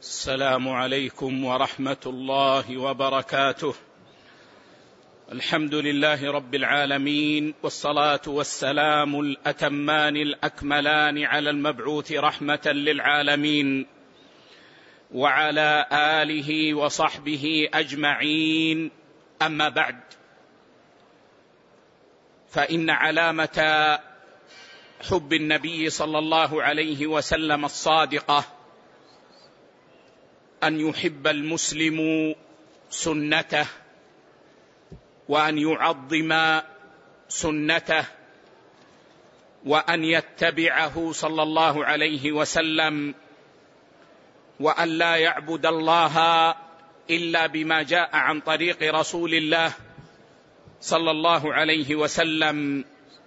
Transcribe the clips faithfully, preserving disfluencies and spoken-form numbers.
السلام عليكم ورحمة الله وبركاته. الحمد لله رب العالمين، والصلاة والسلام الأتمان الأكملان على المبعوث رحمة للعالمين وعلى آله وصحبه أجمعين. أما بعد، فإن علامة حب النبي صلى الله عليه وسلم الصادقة أن يحب المسلم سنته، وأن يعظم سنته، وأن يتبعه صلى الله عليه وسلم، وأن لا يعبد الله إلا بما جاء عن طريق رسول الله صلى الله عليه وسلم.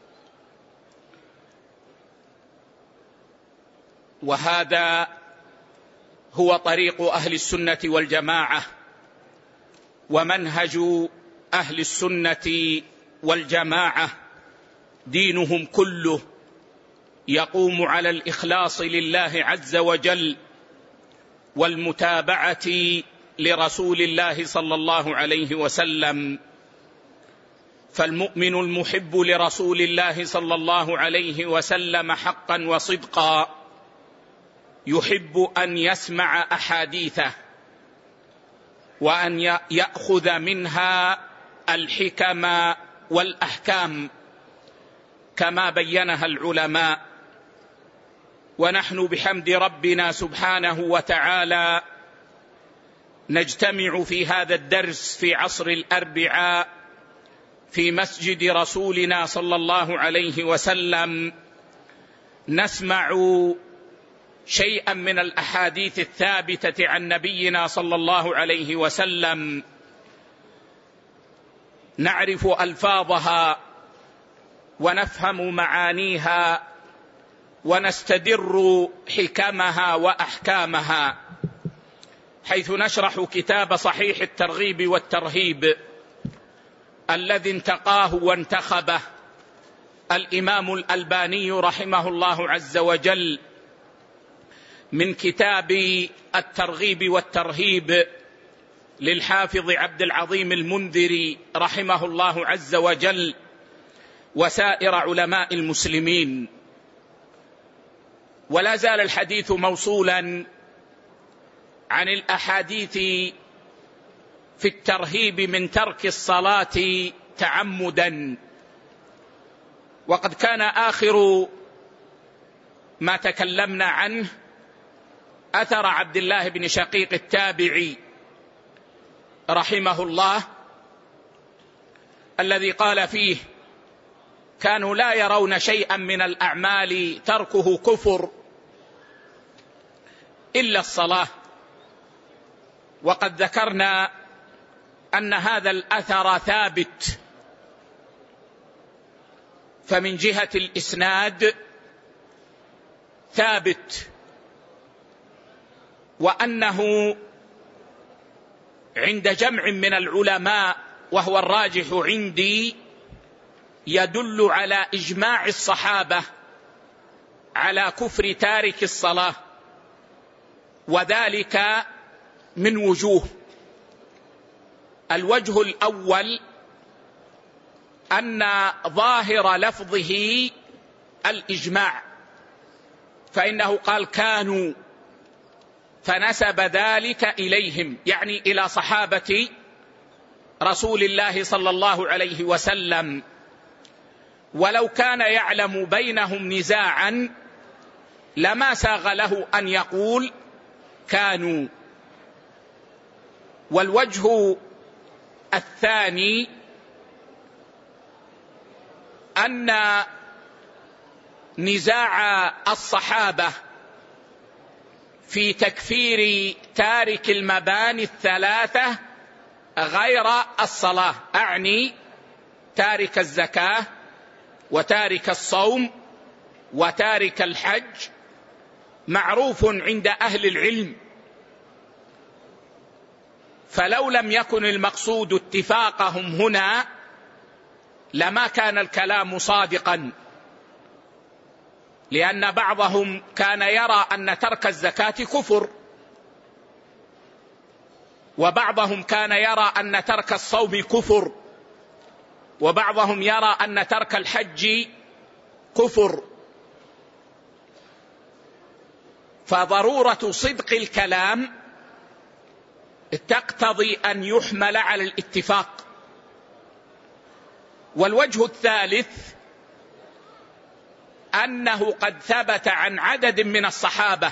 وهذا هو طريق أهل السنة والجماعة، ومنهج أهل السنة والجماعة دينهم كله يقوم على الإخلاص لله عز وجل والمتابعة لرسول الله صلى الله عليه وسلم. فالمؤمن المحب لرسول الله صلى الله عليه وسلم حقا وصدقا يحب أن يسمع أحاديثه، وأن يأخذ منها الحكم والأحكام كما بينها العلماء. ونحن بحمد ربنا سبحانه وتعالى نجتمع في هذا الدرس في عصر الأربعاء في مسجد رسولنا صلى الله عليه وسلم، نسمع شيئا من الأحاديث الثابتة عن نبينا صلى الله عليه وسلم، نعرف ألفاظها ونفهم معانيها ونستدر حكمها وأحكامها، حيث نشرح كتاب صحيح الترغيب والترهيب الذي انتقاه وانتخبه الإمام الألباني رحمه الله عز وجل من كتاب الترغيب والترهيب للحافظ عبد العظيم المنذري رحمه الله عز وجل وسائر علماء المسلمين. ولا زال الحديث موصولا عن الأحاديث في الترهيب من ترك الصلاة تعمدا. وقد كان آخر ما تكلمنا عنه أثر عبد الله بن شقيق التابعي رحمه الله، الذي قال فيه: كانوا لا يرون شيئا من الأعمال تركه كفر إلا الصلاة. وقد ذكرنا أن هذا الأثر ثابت، فمن جهة الإسناد ثابت، وأنه عند جمع من العلماء وهو الراجح عندي يدل على إجماع الصحابة على كفر تارك الصلاة، وذلك من وجوه. الوجه الأول أن ظاهر لفظه الإجماع، فإنه قال كانوا، فنسب ذلك إليهم، يعني إلى صحابة رسول الله صلى الله عليه وسلم. ولو كان يعلم بينهم نزاعا لما ساغ له أن يقول كانوا. والوجه الثاني أن نزاع الصحابة في تكفير تارك المباني الثلاثة غير الصلاة، أعني تارك الزكاة وتارك الصوم وتارك الحج، معروف عند أهل العلم. فلو لم يكن المقصود اتفاقهم هنا لما كان الكلام صادقا، لأن بعضهم كان يرى أن ترك الزكاة كفر، وبعضهم كان يرى أن ترك الصوم كفر، وبعضهم يرى أن ترك الحج كفر. فضرورة صدق الكلام تقتضي أن يحمل على الاتفاق. والوجه الثالث أنه قد ثبت عن عدد من الصحابة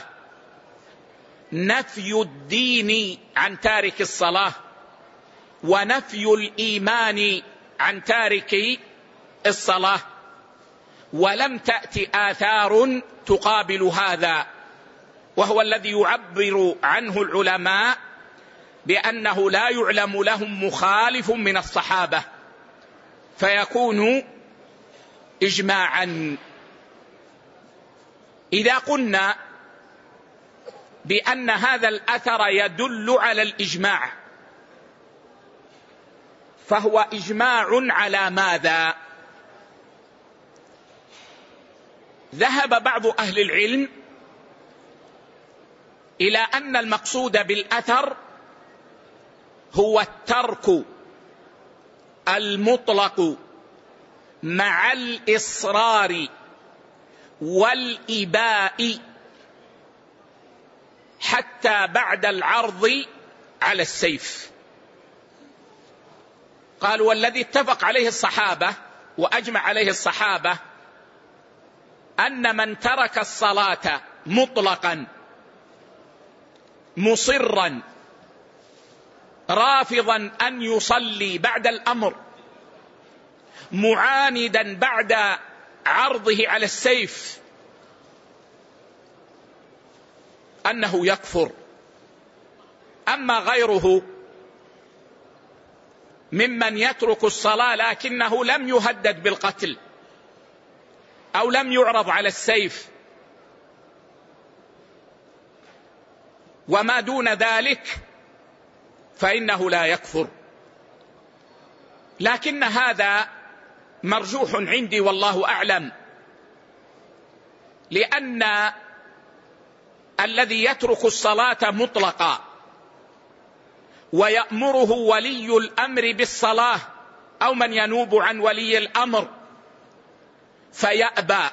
نفي الدين عن تارك الصلاة، ونفي الإيمان عن تارك الصلاة، ولم تأتي آثار تقابل هذا، وهو الذي يعبر عنه العلماء بأنه لا يعلم لهم مخالف من الصحابة، فيكون إجماعا. إذا قلنا بأن هذا الأثر يدل على الإجماع، فهو إجماع على ماذا؟ ذهب بعض أهل العلم إلى أن المقصود بالأثر هو الترك المطلق مع الإصرار والإباء حتى بعد العرض على السيف. قالوا والذي اتفق عليه الصحابة وأجمع عليه الصحابة أن من ترك الصلاة مطلقا مصرا رافضا أن يصلي بعد الأمر معاندا بعد عرضه على السيف أنه يكفر. أما غيره ممن يترك الصلاة لكنه لم يهدد بالقتل أو لم يعرض على السيف وما دون ذلك فإنه لا يكفر. لكن هذا مرجوح عندي والله أعلم، لأن الذي يترك الصلاة مطلقا ويأمره ولي الأمر بالصلاة أو من ينوب عن ولي الأمر فيأبى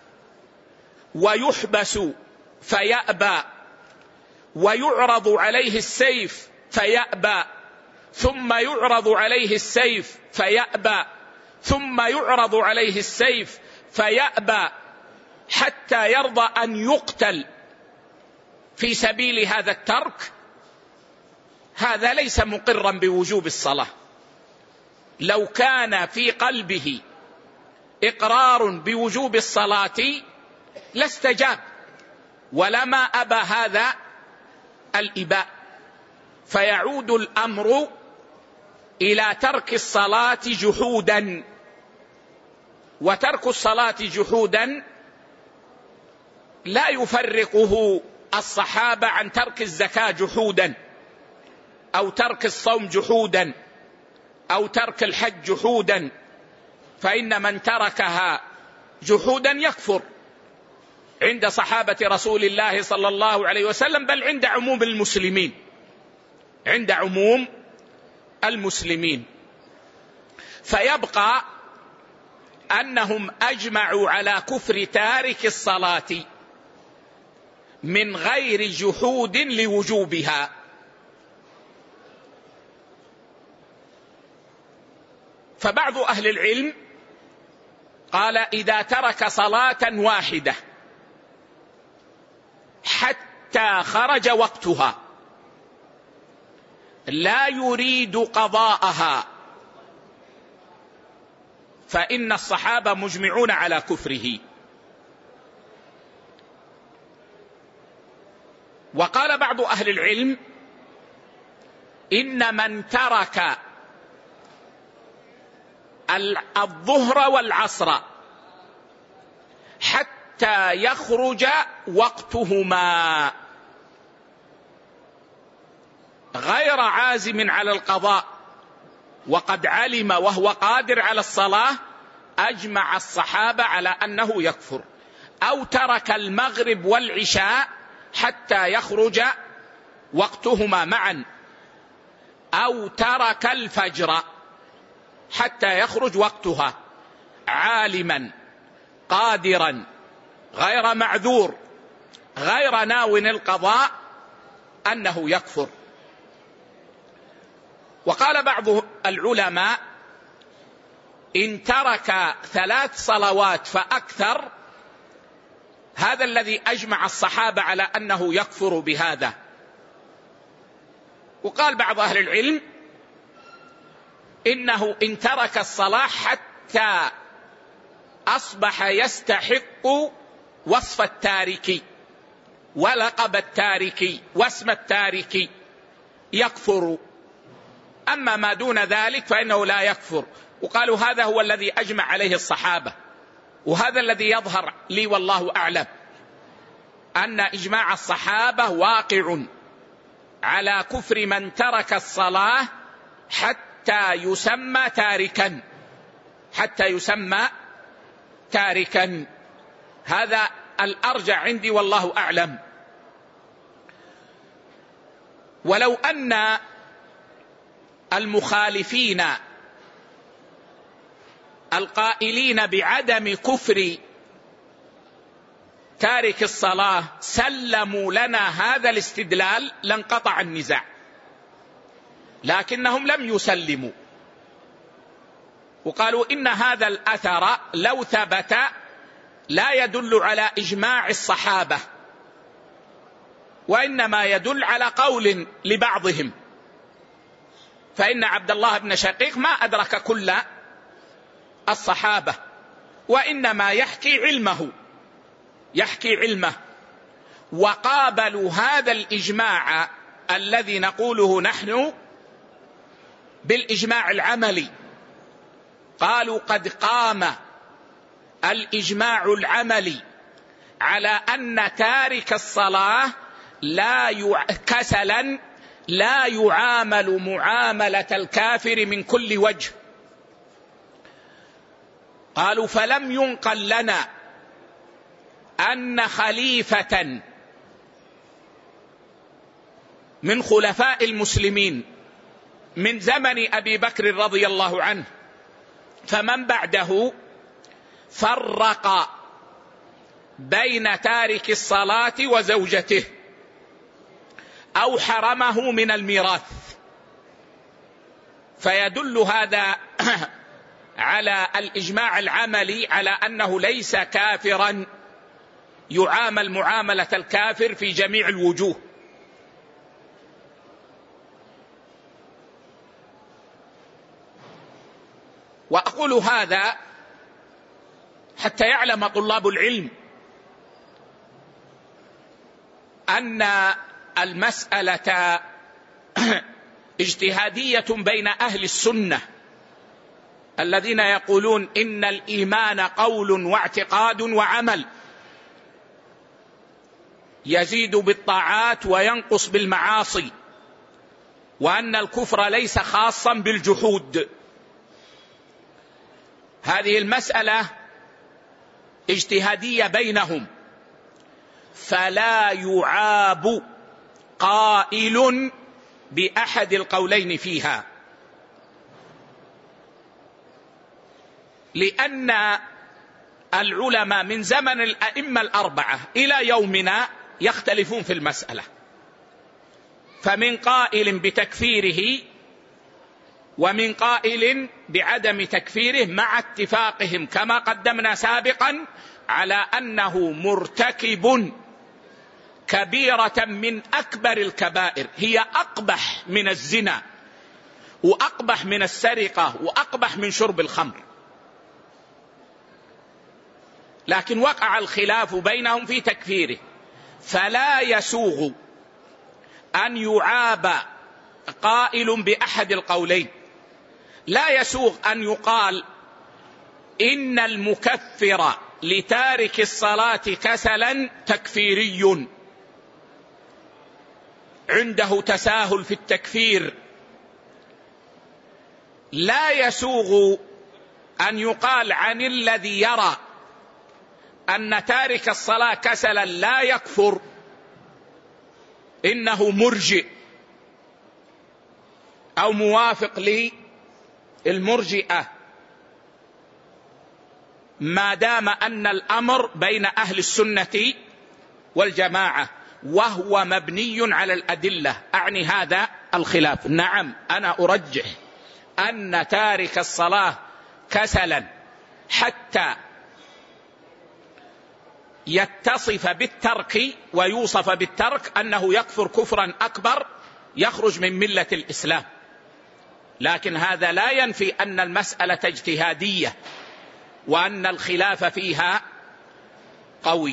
ويحبس فيأبى ويعرض عليه السيف فيأبى ثم يعرض عليه السيف فيأبى ثم يعرض عليه السيف فيأبى حتى يرضى أن يقتل في سبيل هذا الترك، هذا ليس مقرا بوجوب الصلاة. لو كان في قلبه إقرار بوجوب الصلاة لاستجاب ولما أبى هذا الإباء، فيعود الأمر إلى ترك الصلاة جحودا. وترك الصلاة جحودا لا يفرقه الصحابة عن ترك الزكاة جحودا أو ترك الصوم جحودا أو ترك الحج جحودا، فإن من تركها جحودا يكفر عند صحابة رسول الله صلى الله عليه وسلم، بل عند عموم المسلمين عند عموم المسلمين. فيبقى أنهم أجمعوا على كفر تارك الصلاة من غير جحود لوجوبها. فبعض أهل العلم قال إذا ترك صلاة واحدة حتى خرج وقتها لا يريد قضاءها فإن الصحابة مجمعون على كفره. وقال بعض أهل العلم إن من ترك الظهر والعصر حتى يخرج وقتهما غير عازم على القضاء وقد علم وهو قادر على الصلاة، أجمع الصحابة على أنه يكفر. أو ترك المغرب والعشاء حتى يخرج وقتهما معا أو ترك الفجر حتى يخرج وقتها عالما قادرا غير معذور غير ناو القضاء أنه يكفر. وقال بعض العلماء إن ترك ثلاث صلوات فأكثر هذا الذي أجمع الصحابة على أنه يكفر بهذا. وقال بعض أهل العلم إنه إن ترك الصلاة حتى أصبح يستحق وصف التارك ولقب التارك واسم التارك يكفر، أما ما دون ذلك فإنه لا يكفر. وقالوا هذا هو الذي أجمع عليه الصحابة، وهذا الذي يظهر لي والله أعلم أن إجماع الصحابة واقع على كفر من ترك الصلاة حتى يسمى تاركا حتى يسمى تاركا هذا الأرجع عندي والله أعلم. ولو أن المخالفين القائلين بعدم كفر تارك الصلاة سلموا لنا هذا الاستدلال لانقطع النزاع، لكنهم لم يسلموا وقالوا إن هذا الأثر لو ثبت لا يدل على إجماع الصحابة، وإنما يدل على قول لبعضهم، فإن عبد الله بن شقيق ما أدرك كل الصحابة وإنما يحكي علمه يحكي علمه وقابلوا هذا الإجماع الذي نقوله نحن بالإجماع العملي. قالوا قد قام الإجماع العملي على أن تارك الصلاة لا يع... كسلا لا يعامل معاملة الكافر من كل وجه. قالوا فلم ينقل لنا أن خليفة من خلفاء المسلمين من زمن أبي بكر رضي الله عنه فمن بعده فرق بين تارك الصلاة وزوجته أو حرمه من الميراث، فيدل هذا على الإجماع العملي على أنه ليس كافرا يعامل معاملة الكافر في جميع الوجوه. وأقول هذا حتى يعلم طلاب العلم أن المسألة اجتهادية بين أهل السنة الذين يقولون إن الإيمان قول واعتقاد وعمل، يزيد بالطاعات وينقص بالمعاصي، وأن الكفر ليس خاصا بالجحود. هذه المسألة اجتهادية بينهم، فلا يعاب قائل بأحد القولين فيها، لأن العلماء من زمن الأئمة الأربعة إلى يومنا يختلفون في المسألة، فمن قائل بتكفيره ومن قائل بعدم تكفيره، مع اتفاقهم كما قدمنا سابقا على أنه مرتكب كبيرة من أكبر الكبائر، هي أقبح من الزنا وأقبح من السرقة وأقبح من شرب الخمر، لكن وقع الخلاف بينهم في تكفيره. فلا يسوغ أن يعاب قائل بأحد القولين، لا يسوغ أن يقال إن المكفر لتارك الصلاة كسلا تكفيري عنده تساهل في التكفير، لا يسوغ أن يقال عن الذي يرى أن تارك الصلاة كسلا لا يكفر إنه مرجئ أو موافق للمرجئة ما دام أن الأمر بين أهل السنة والجماعة وهو مبني على الأدلة. أعني هذا الخلاف. نعم أنا أرجح أن تارك الصلاة كسلا حتى يتصف بالترك ويوصف بالترك أنه يكفر كفرا أكبر يخرج من ملة الإسلام، لكن هذا لا ينفي أن المسألة اجتهادية وأن الخلاف فيها قوي.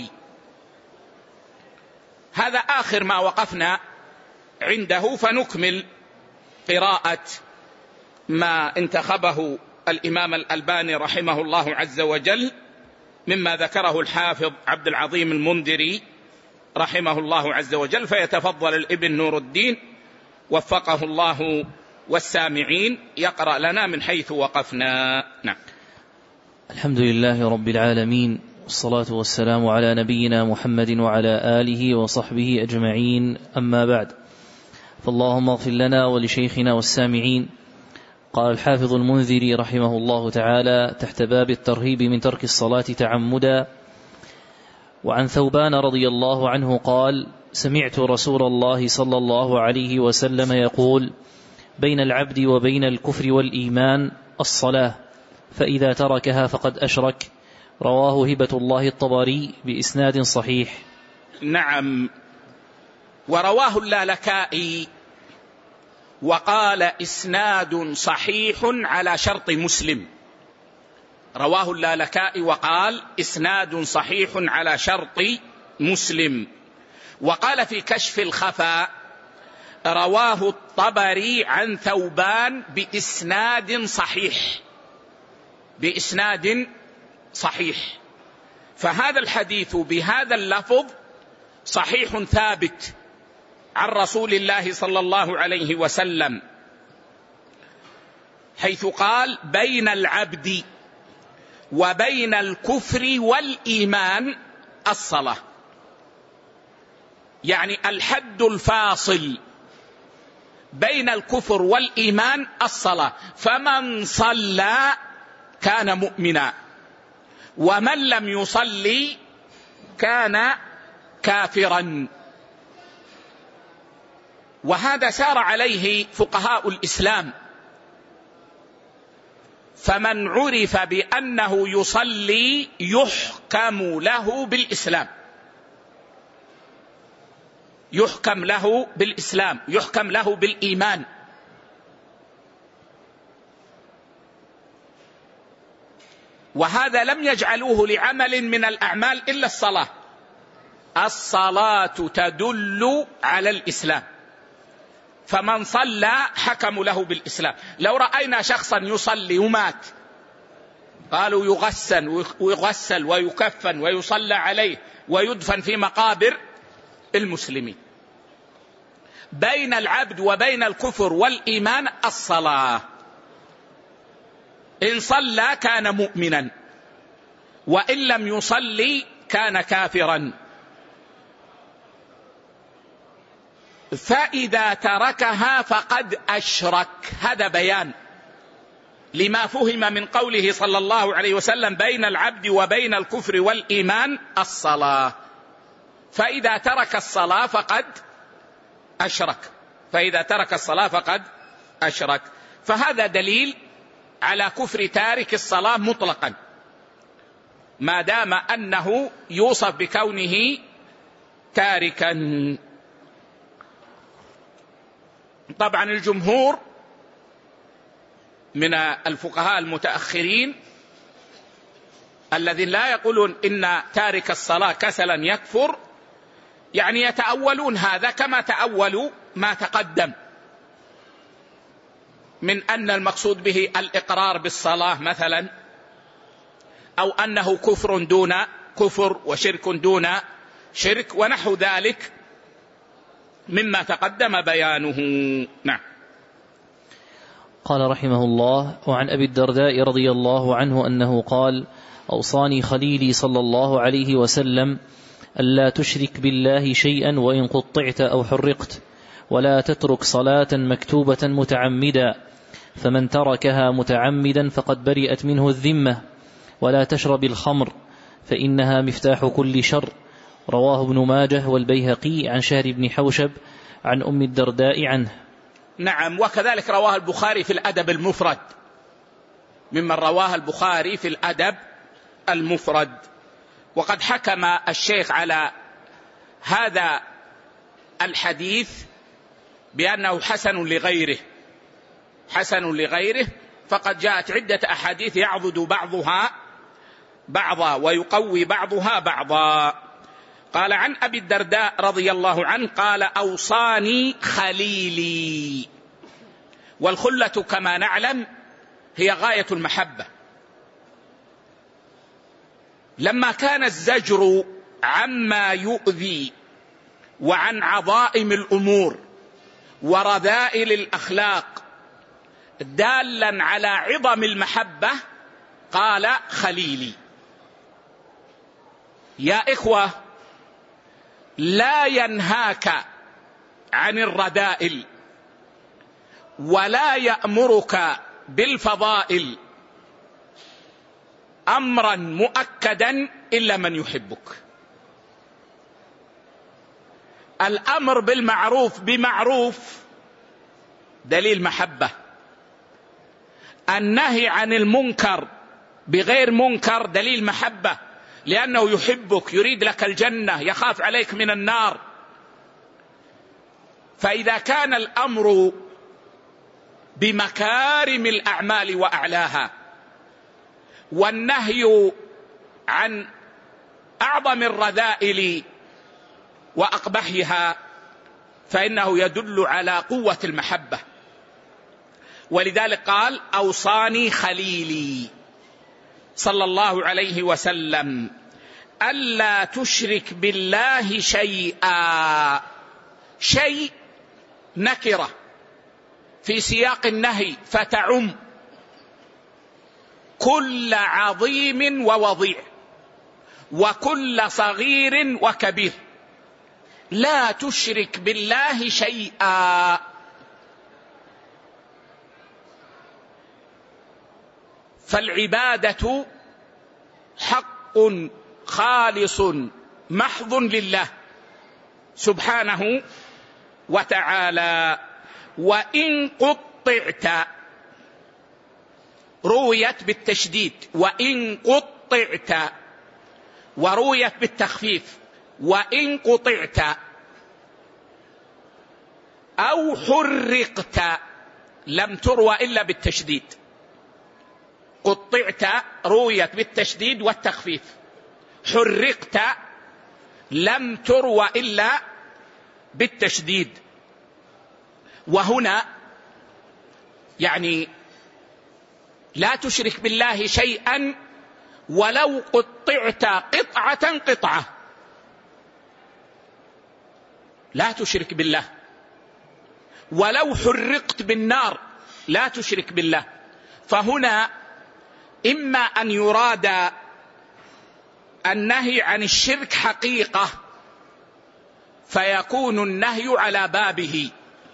هذا آخر ما وقفنا عنده، فنكمل قراءة ما انتخبه الإمام الألباني رحمه الله عز وجل مما ذكره الحافظ عبد العظيم المنذري رحمه الله عز وجل، فيتفضل الابن نور الدين وفقه الله والسامعين يقرأ لنا من حيث وقفنا. نعم. الحمد لله رب العالمين، والصلاة والسلام على نبينا محمد وعلى آله وصحبه أجمعين، أما بعد، فاللهم اغفر لنا ولشيخنا والسامعين. قال الحافظ المنذري رحمه الله تعالى تحت باب الترهيب من ترك الصلاة تعمدا: وعن ثوبان رضي الله عنه قال: سمعت رسول الله صلى الله عليه وسلم يقول: بين العبد وبين الكفر والإيمان الصلاة، فإذا تركها فقد أشرك. رواه هبة الله الطبري بإسناد صحيح. نعم. ورواه اللالكائي وقال إسناد صحيح على شرط مسلم. رواه اللالكائي وقال إسناد صحيح على شرط مسلم. وقال في كشف الخفاء: رواه الطبري عن ثوبان بإسناد صحيح، بإسناد صحيح. فهذا الحديث بهذا اللفظ صحيح ثابت عن رسول الله صلى الله عليه وسلم، حيث قال: بين العبد وبين الكفر والإيمان الصلاة، يعني الحد الفاصل بين الكفر والإيمان الصلاة. فمن صلى كان مؤمنا، ومن لم يصلي كان كافرا. وهذا سار عليه فقهاء الإسلام، فمن عرف بأنه يصلي يحكم له بالإسلام، يحكم له بالإسلام، يحكم له بالإيمان. وهذا لم يجعلوه لعمل من الأعمال إلا الصلاة. الصلاة تدل على الإسلام، فمن صلى حكموا له بالإسلام. لو رأينا شخصا يصلي ومات قالوا يغسل ويغسل ويكفن ويصلى عليه ويدفن في مقابر المسلمين. بين العبد وبين الكفر والإيمان الصلاة. إن صلى كان مؤمنا، وإن لم يصلي كان كافرا. فإذا تركها فقد أشرك. هذا بيان لما فهم من قوله صلى الله عليه وسلم: بين العبد وبين الكفر والإيمان الصلاة. فإذا ترك الصلاة فقد أشرك، فإذا ترك الصلاة فقد أشرك. فهذا دليل على كفر تارك الصلاة مطلقا، ما دام أنه يوصف بكونه تاركا. طبعا الجمهور من الفقهاء المتأخرين الذين لا يقولون إن تارك الصلاة كسلا يكفر، يعني يتأولون هذا كما تأولوا ما تقدم من أن المقصود به الإقرار بالصلاة مثلا، أو أنه كفر دون كفر وشرك دون شرك ونحو ذلك مما تقدم بيانه. نعم. قال رحمه الله: وعن أبي الدرداء رضي الله عنه أنه قال: أوصاني خليلي صلى الله عليه وسلم ألا تشرك بالله شيئا وإن قطعت أو حرقت، ولا تترك صلاة مكتوبة متعمدا، فمن تركها متعمدا فقد برئت منه الذمة. ولا تشرب الخمر فإنها مفتاح كل شر. رواه ابن ماجه والبيهقي عن شهر بن حوشب عن أم الدرداء عنه. نعم، وكذلك رواه البخاري في الأدب المفرد، ممن رواه البخاري في الأدب المفرد. وقد حكم الشيخ على هذا الحديث بأنه حسن لغيره، حسن لغيره، فقد جاءت عدة أحاديث يعضد بعضها بعضا ويقوي بعضها بعضا. قال عن أبي الدرداء رضي الله عنه قال: أوصاني خليلي. والخلة كما نعلم هي غاية المحبة. لما كان الزجر عما يؤذي وعن عظائم الأمور ورذائل الأخلاق دالا على عظم المحبة قال: خليلي. يا إخوة، لا ينهاك عن الرذائل ولا يأمرك بالفضائل أمرا مؤكدا إلا من يحبك. الأمر بالمعروف بمعروف دليل محبة، النهي عن المنكر بغير منكر دليل محبة، لأنه يحبك، يريد لك الجنة، يخاف عليك من النار. فإذا كان الأمر بمكارم الأعمال وأعلاها والنهي عن أعظم الرذائل وأقبحها فإنه يدل على قوة المحبة. ولذلك قال: أوصاني خليلي صلى الله عليه وسلم ألا تشرك بالله شيئا. شيء نكرة في سياق النهي فتعم كل عظيم ووضيع وكل صغير وكبير. لا تشرك بالله شيئا. فالعبادة حق خالص محض لله سبحانه وتعالى. وإن قطعت، رويت بالتشديد وإن قطعت، ورويت بالتخفيف وإن قطعت، أو حرقت، لم تروى إلا بالتشديد. قطعت رويت بالتشديد والتخفيف، حرقت لم تروى إلا بالتشديد. وهنا يعني لا تشرك بالله شيئا ولو قطعت قطعة قطعة، لا تشرك بالله. ولو حرقت بالنار لا تشرك بالله. فهنا إما أن يراد النهي عن الشرك حقيقة فيكون النهي على بابه،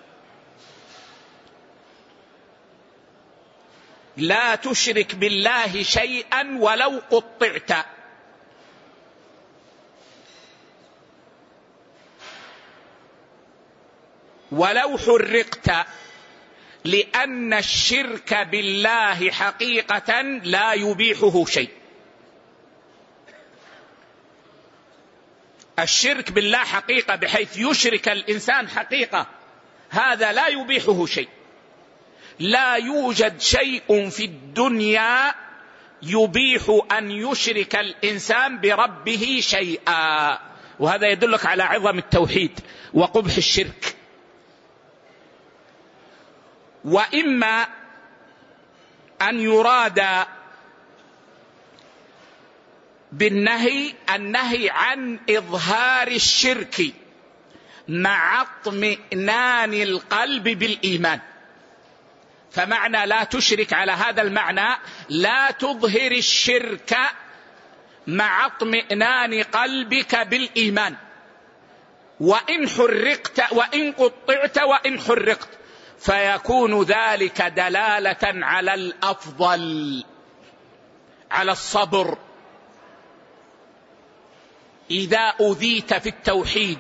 لا تشرك بالله شيئا ولو قطعت، ولو حرقت، لأن الشرك بالله حقيقة لا يبيحه شيء. الشرك بالله حقيقة بحيث يشرك الإنسان حقيقة، هذا لا يبيحه شيء. لا يوجد شيء في الدنيا يبيح أن يشرك الإنسان بربه شيئا، وهذا يدلك على عظم التوحيد وقبح الشرك. وإما أن يراد بالنهي النهي عن إظهار الشرك مع اطمئنان القلب بالإيمان. فمعنى لا تشرك على هذا المعنى لا تظهر الشرك مع اطمئنان قلبك بالإيمان، وإن حرقت وإن قطعت وإن حرقت، فيكون ذلك دلالة على الأفضل، على الصبر. إذا أذيت في التوحيد،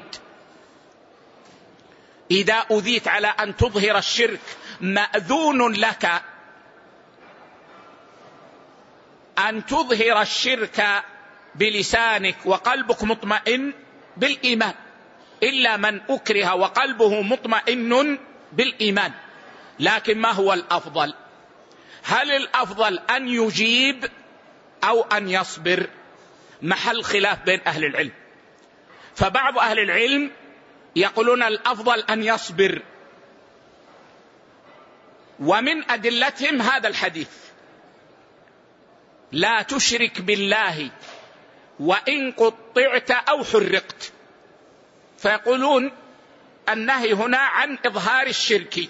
إذا أذيت على أن تظهر الشرك، مأذون لك أن تظهر الشرك بلسانك وقلبك مطمئن بالإيمان، إلا من أكره وقلبه مطمئن بالإيمان. لكن ما هو الأفضل؟ هل الأفضل أن يجيب أو أن يصبر؟ محل خلاف بين أهل العلم. فبعض أهل العلم يقولون الأفضل أن يصبر، ومن أدلتهم هذا الحديث: لا تشرك بالله وإن قطعت أو حرقت. فيقولون النهي هنا عن إظهار الشرك،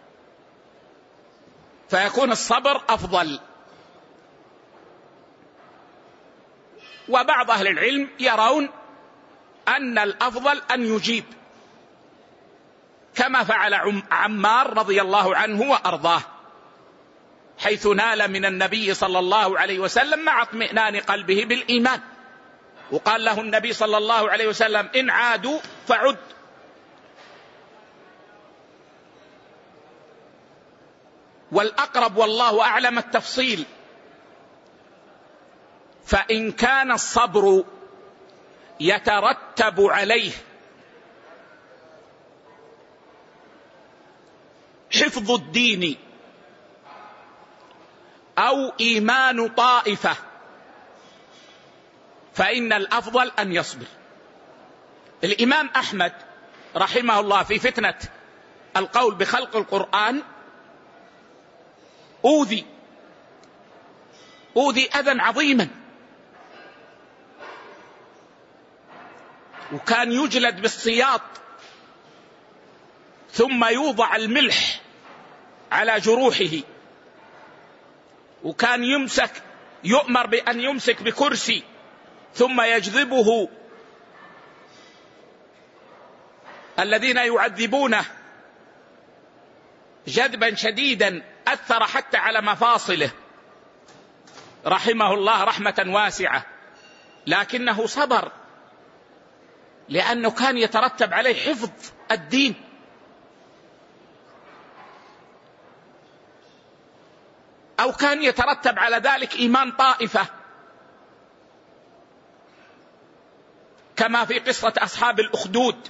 فيكون الصبر أفضل. وبعض أهل العلم يرون أن الأفضل أن يجيب، كما فعل عمار رضي الله عنه وأرضاه، حيث نال من النبي صلى الله عليه وسلم مع اطمئنان قلبه بالإيمان. وقال له النبي صلى الله عليه وسلم: إن عادوا فعد. والأقرب والله أعلم التفصيل. فإن كان الصبر يترتب عليه حفظ الدين أو إيمان طائفة، فإن الأفضل أن يصبر. الإمام أحمد رحمه الله في فتنة القول بخلق القرآن أوذي أوذي أذى عظيما، وكان يجلد بالسياط، ثم يوضع الملح على جروحه، وكان يمسك يؤمر بأن يمسك بكرسي ثم يجذبه الذين يعذبونه جذبا شديدا أثر حتى على مفاصله رحمه الله رحمة واسعة. لكنه صبر، لأنه كان يترتب عليه حفظ الدين. أو كان يترتب على ذلك إيمان طائفة، كما في قصة أصحاب الأخدود،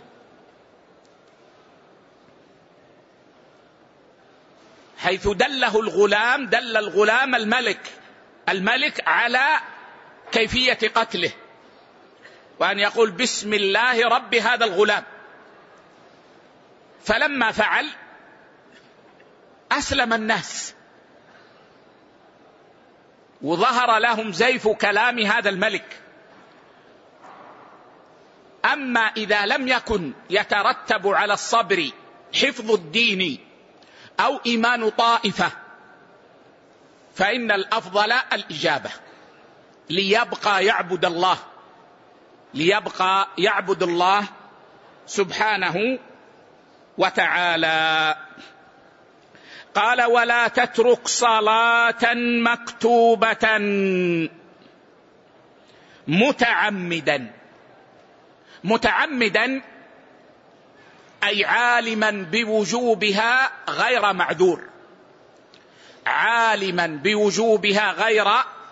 حيث دله الغلام دل الغلام الملك الملك على كيفية قتله، وأن يقول بسم الله رب هذا الغلام. فلما فعل أسلم الناس، وظهر لهم زيف كلام هذا الملك. أما إذا لم يكن يترتب على الصبر حفظ الدين أو إيمان طائفة، فإن الأفضل الإجابة، ليبقى يعبد الله ليبقى يعبد الله سبحانه وتعالى. قال: ولا تترك صلاة مكتوبة متعمدا. متعمدا أي عالما بوجوبها غير معذور، عالما بوجوبها غير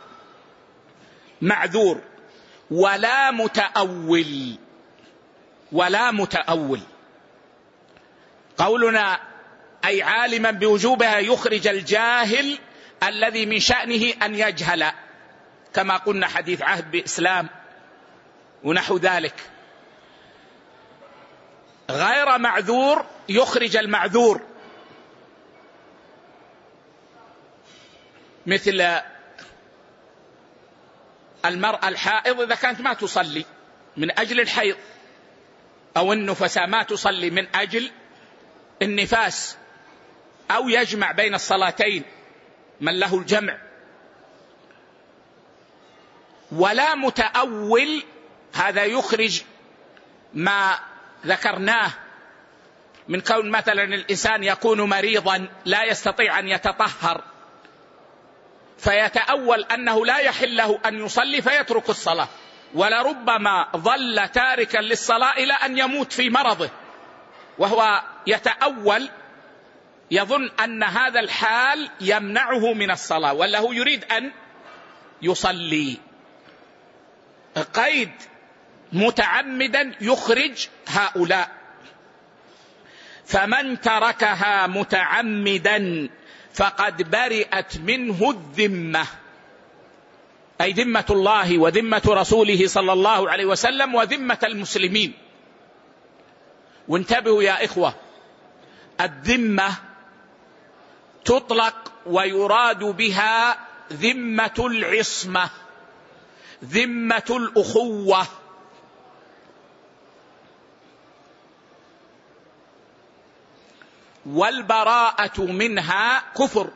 معذور. ولا متأول ولا متأول قولنا أي عالما بوجوبها يخرج الجاهل الذي من شأنه أن يجهل، كما قلنا حديث عهد بإسلام ونحو ذلك. غير معذور يخرج المعذور، مثل المرأة الحائض إذا كانت ما تصلي من أجل الحيض، أو النفساء ما تصلي من أجل النفاس، أو يجمع بين الصلاتين من له الجمع. ولا متأول هذا يخرج ما ذكرناه من كون مثلا الإنسان يكون مريضا لا يستطيع أن يتطهر فيتأول أنه لا يحل له أن يصلي فيترك الصلاة، ولربما ظل تاركا للصلاة إلى أن يموت في مرضه، وهو يتأول يظن أن هذا الحال يمنعه من الصلاة ولا هو يريد أن يصلي. قيد متعمدا يخرج هؤلاء. فمن تركها متعمدا فقد برئت منه الذمة، أي ذمة الله وذمة رسوله صلى الله عليه وسلم وذمة المسلمين. وانتبهوا يا إخوة، الذمة تطلق ويراد بها ذمة العصمة، ذمة الأخوة. والبراءة منها كفر.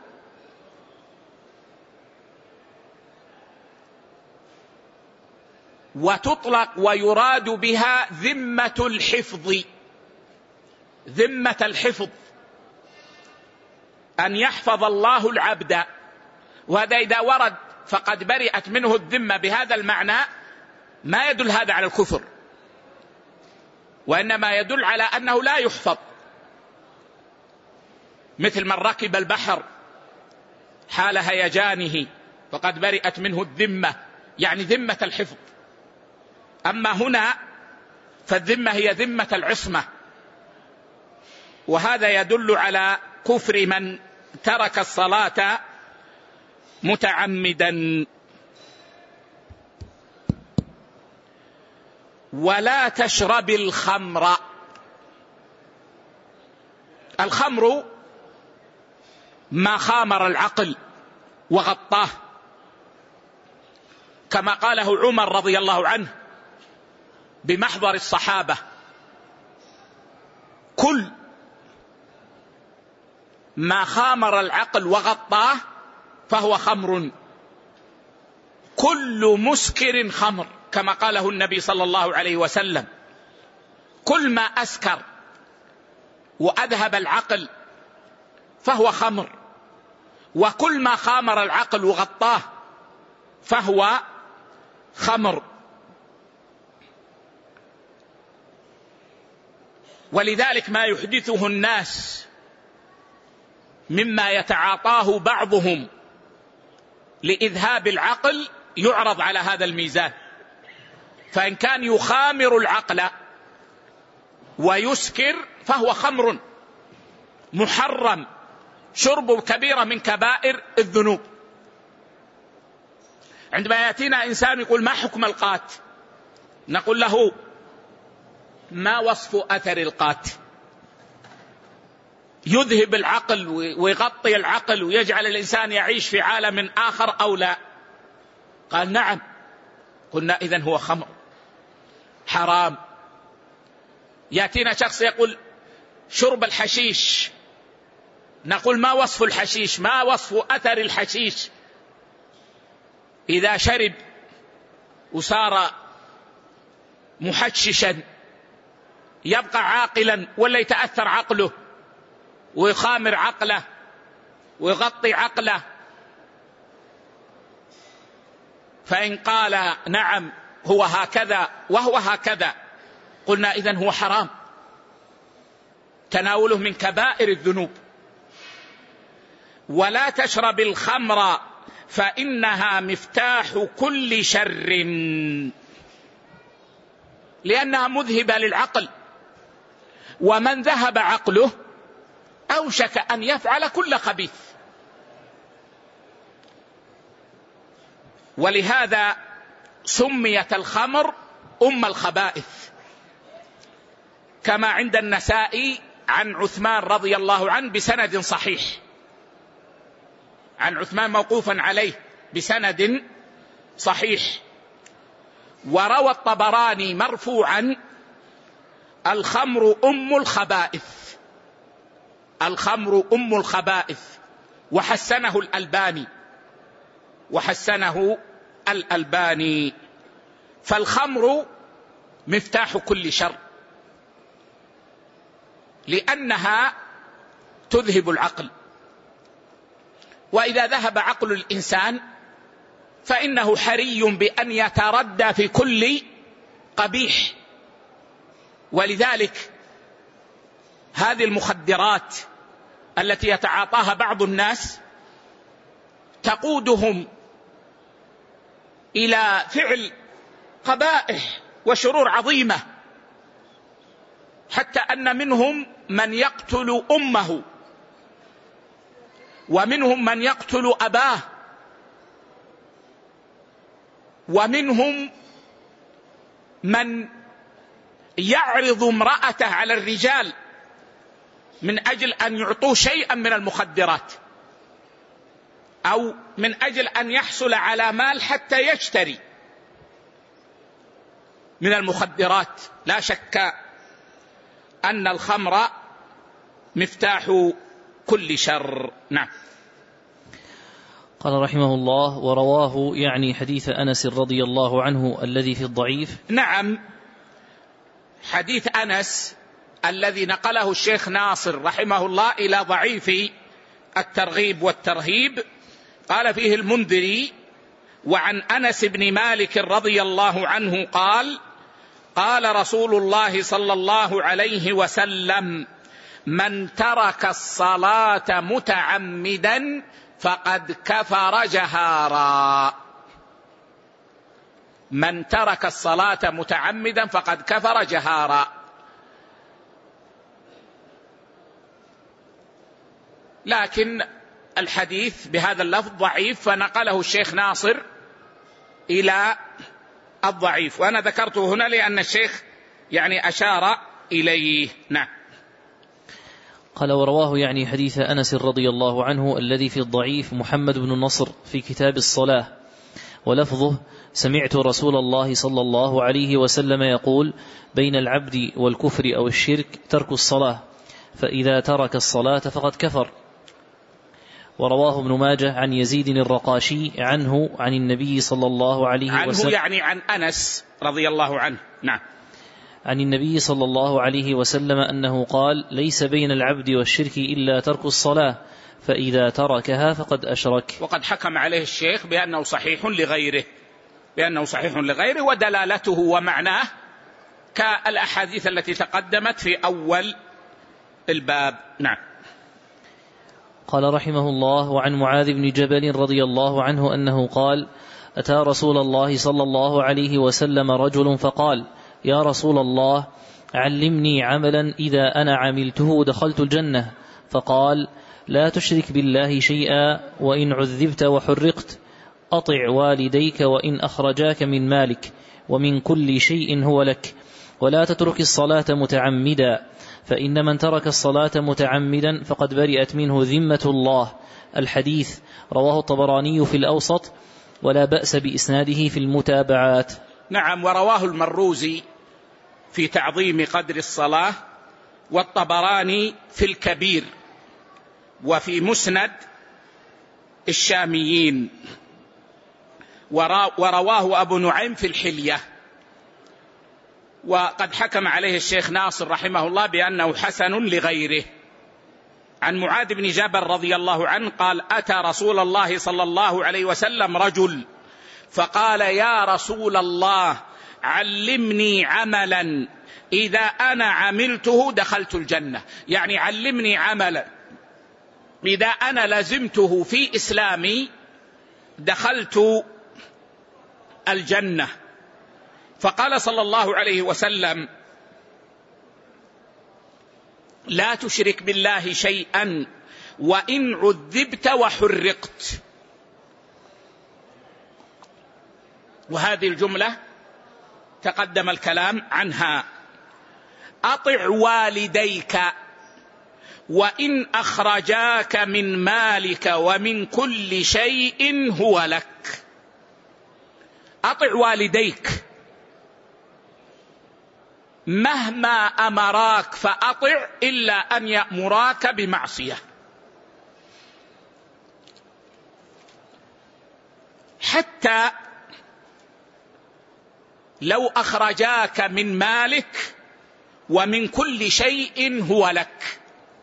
وتطلق ويراد بها ذمة الحفظ، ذمة الحفظ، أن يحفظ الله العبد. وهذا إذا ورد فقد برئت منه الذمة بهذا المعنى ما يدل هذا على الكفر، وإنما يدل على أنه لا يحفظ، مثل من ركب البحر حال هيجانه فقد برئت منه الذمة، يعني ذمة الحفظ. أما هنا فالذمة هي ذمة العصمة، وهذا يدل على كفر من ترك الصلاة متعمدا. ولا تشرب الخمر. الخمر ما خامر العقل وغطاه، كما قاله عمر رضي الله عنه بمحضر الصحابة: كل ما خامر العقل وغطاه فهو خمر، كل مسكر خمر، كما قاله النبي صلى الله عليه وسلم. كل ما أسكر وأذهب العقل فهو خمر، وكل ما خامر العقل وغطاه فهو خمر. ولذلك ما يحدثه الناس مما يتعاطاه بعضهم لإذهاب العقل يعرض على هذا الميزان. فإن كان يخامر العقل ويسكر فهو خمر محرم، شرب كبيرة من كبائر الذنوب. عندما يأتينا إنسان يقول: ما حكم القات؟ نقول له: ما وصف أثر القات؟ يذهب العقل ويغطي العقل ويجعل الإنسان يعيش في عالم آخر أو لا؟ قال: نعم. قلنا: إذن هو خمر حرام. يأتينا شخص يقول: شرب الحشيش، نقول: ما وصف الحشيش؟ ما وصف أثر الحشيش؟ إذا شرب وصار محششا يبقى عاقلا ولا يتأثر عقله ويخامر عقله ويغطي عقله؟ فإن قال: نعم هو هكذا وهو هكذا، قلنا: إذن هو حرام، تناوله من كبائر الذنوب. ولا تشرب الخمر فإنها مفتاح كل شر، لأنها مذهبة للعقل، ومن ذهب عقله أوشك أن يفعل كل خبيث. ولهذا سميت الخمر أم الخبائث، كما عند النسائي عن عثمان رضي الله عنه بسند صحيح، عن عثمان موقوفا عليه بسند صحيح. وروى الطبراني مرفوعا: الخمر أم الخبائث، الخمر أم الخبائث، وحسنه الألباني، وحسنه الألباني. فالخمر مفتاح كل شر، لأنها تذهب العقل، وإذا ذهب عقل الإنسان فإنه حري بأن يتردى في كل قبيح. ولذلك هذه المخدرات التي يتعاطاها بعض الناس تقودهم إلى فعل قبائح وشرور عظيمة، حتى أن منهم من يقتل أمه، ومنهم من يقتل أباه، ومنهم من يعرض امرأته على الرجال من أجل أن يعطوه شيئا من المخدرات، أو من أجل أن يحصل على مال حتى يشتري من المخدرات. لا شك أن الخمر مفتاح كل شر. نعم. قال رحمه الله: ورواه يعني حديث أنس رضي الله عنه الذي في الضعيف. نعم، حديث أنس الذي نقله الشيخ ناصر رحمه الله إلى ضعيف الترغيب والترهيب، قال فيه المنذري: وعن أنس بن مالك رضي الله عنه قال: قال رسول الله صلى الله عليه وسلم: من ترك الصلاة متعمدا فقد كفر جهارا. من ترك الصلاة متعمدا فقد كفر جهارا. لكن الحديث بهذا اللفظ ضعيف، فنقله الشيخ ناصر إلى الضعيف، وأنا ذكرته هنا لأن الشيخ يعني أشار إليه. نعم. قال: ورواه يعني حديث أنس رضي الله عنه الذي في الضعيف محمد بن النصر في كتاب الصلاة، ولفظه: سمعت رسول الله صلى الله عليه وسلم يقول: بين العبد والكفر أو الشرك ترك الصلاة، فإذا ترك الصلاة فقد كفر. ورواه ابن ماجه عن يزيد الرقاشي عنه عن النبي صلى الله عليه وسلم، عنه يعني عن أنس رضي الله عنه. نعم. عن النبي صلى الله عليه وسلم أنه قال: ليس بين العبد والشرك إلا ترك الصلاة، فإذا تركها فقد أشرك. وقد حكم عليه الشيخ بأنه صحيح لغيره، بأنه صحيح لغيره ودلالته ومعناه كالأحاديث التي تقدمت في أول الباب. نعم. قال رحمه الله: وعن معاذ بن جبل رضي الله عنه أنه قال: أتى رسول الله صلى الله عليه وسلم رجل فقال: يا رسول الله، علمني عملا إذا أنا عملته دخلت الجنة. فقال: لا تشرك بالله شيئا، وإن عذبت وحرقت، أطع والديك وإن أخرجاك من مالك، ومن كل شيء هو لك، ولا تترك الصلاة متعمدا، فإن من ترك الصلاة متعمدا فقد برئت منه ذمة الله. الحديث رواه الطبراني في الأوسط، ولا بأس بإسناده في المتابعات. نعم. ورواه المروزي في تعظيم قدر الصلاة، والطبراني في الكبير، وفي مسند الشاميين، ورواه أبو نعيم في الحلية. وقد حكم عليه الشيخ ناصر رحمه الله بأنه حسن لغيره. عن معاذ بن جبل رضي الله عنه قال: أتى رسول الله صلى الله عليه وسلم رجل فقال: يا رسول الله، علمني عملا إذا أنا عملته دخلت الجنة. يعني علمني عملا إذا أنا لزمته في إسلامي دخلت الجنة. فقال صلى الله عليه وسلم: لا تشرك بالله شيئا، وإن عذبت وحرقت. وهذه الجملة تقدم الكلام عنها. أطع والديك وإن أخرجاك من مالك ومن كل شيء هو لك. أطع والديك، مهما أمراك فأطع إلا أن يأمراك بمعصية. حتى لو أخرجاك من مالك ومن كل شيء هو لك،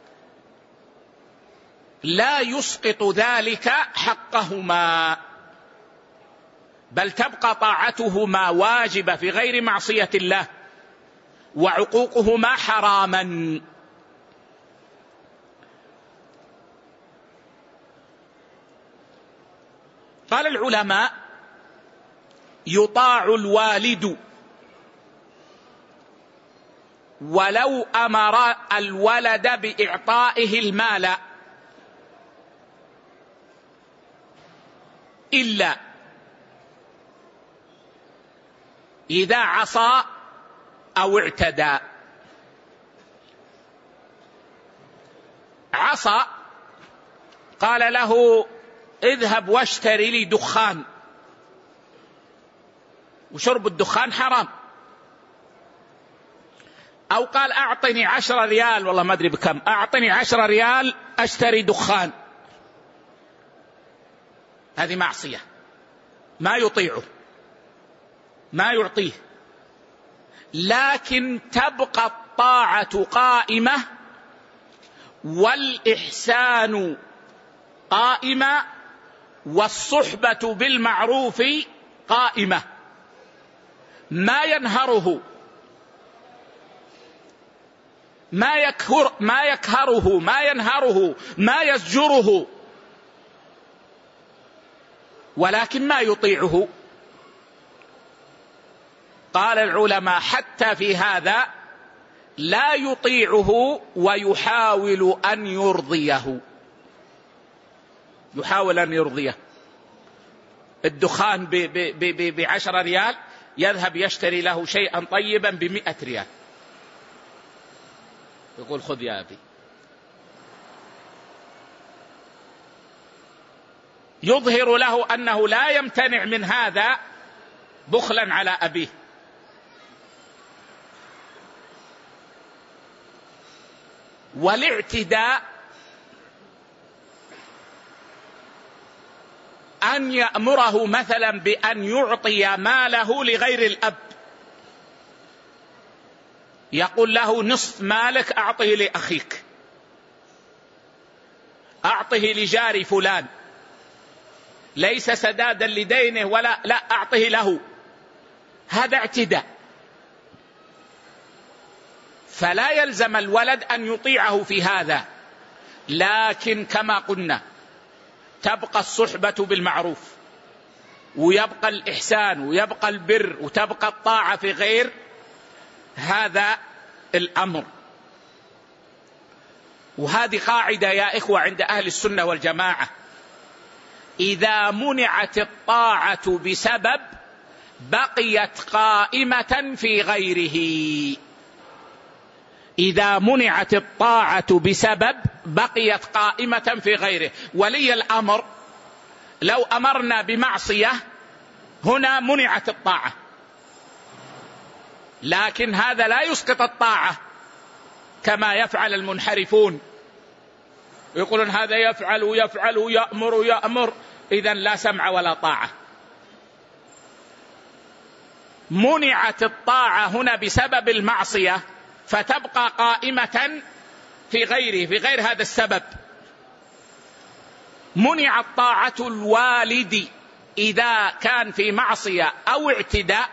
لا يسقط ذلك حقهما، بل تبقى طاعتهما واجبة في غير معصية الله، وعقوقهما حراما. قال العلماء: يطاع الوالد ولو أمر الولد بإعطائه المال، إلا إذا عصى أو اعتدى. عصى، قال له: اذهب واشتري لي دخان، وشرب الدخان حرام. أو قال: أعطني عشر ريال، والله ما أدري بكم، أعطني عشر ريال أشتري دخان، هذه معصية، ما يطيعه، ما يعطيه، لكن تبقى الطاعة قائمة والإحسان قائمة والصحبة بالمعروف قائمة، ما ينهره ما يكهر ما يكهره ما ينهره ما يزجره، ولكن ما يطيعه. قال العلماء: حتى في هذا لا يطيعه ويحاول أن يرضيه، يحاول أن يرضيه. الدخان بعشر ريال، يذهب يشتري له شيئا طيبا بمئة ريال، يقول: خذ يا أبي. يظهر له أنه لا يمتنع من هذا بخلا على أبيه. والاعتداء أن يأمره مثلا بأن يعطي ماله لغير الأب، يقول له: نصف مالك أعطه لأخيك، أعطه لجاري فلان، ليس سدادا لدينه ولا لا، أعطه له. هذا اعتداء، فلا يلزم الولد أن يطيعه في هذا، لكن كما قلنا تبقى الصحبة بالمعروف، ويبقى الإحسان، ويبقى البر، وتبقى الطاعة في غير هذا الأمر. وهذه قاعدة يا إخوة عند أهل السنة والجماعة: إذا منعت الطاعة بسبب بقيت قائمة في غيره. إذا منعت الطاعة بسبب بقيت قائمة في غيره. ولي الأمر لو أمرنا بمعصية هنا منعت الطاعة، لكن هذا لا يسقط الطاعة كما يفعل المنحرفون، يقولون هذا يفعل ويفعل ويأمر ويأمر، إذن لا سمع ولا طاعة. منعت الطاعة هنا بسبب المعصية، فتبقى قائمة في غيره، في غير هذا السبب. منعت طاعة الوالد إذا كان في معصية أو اعتداء،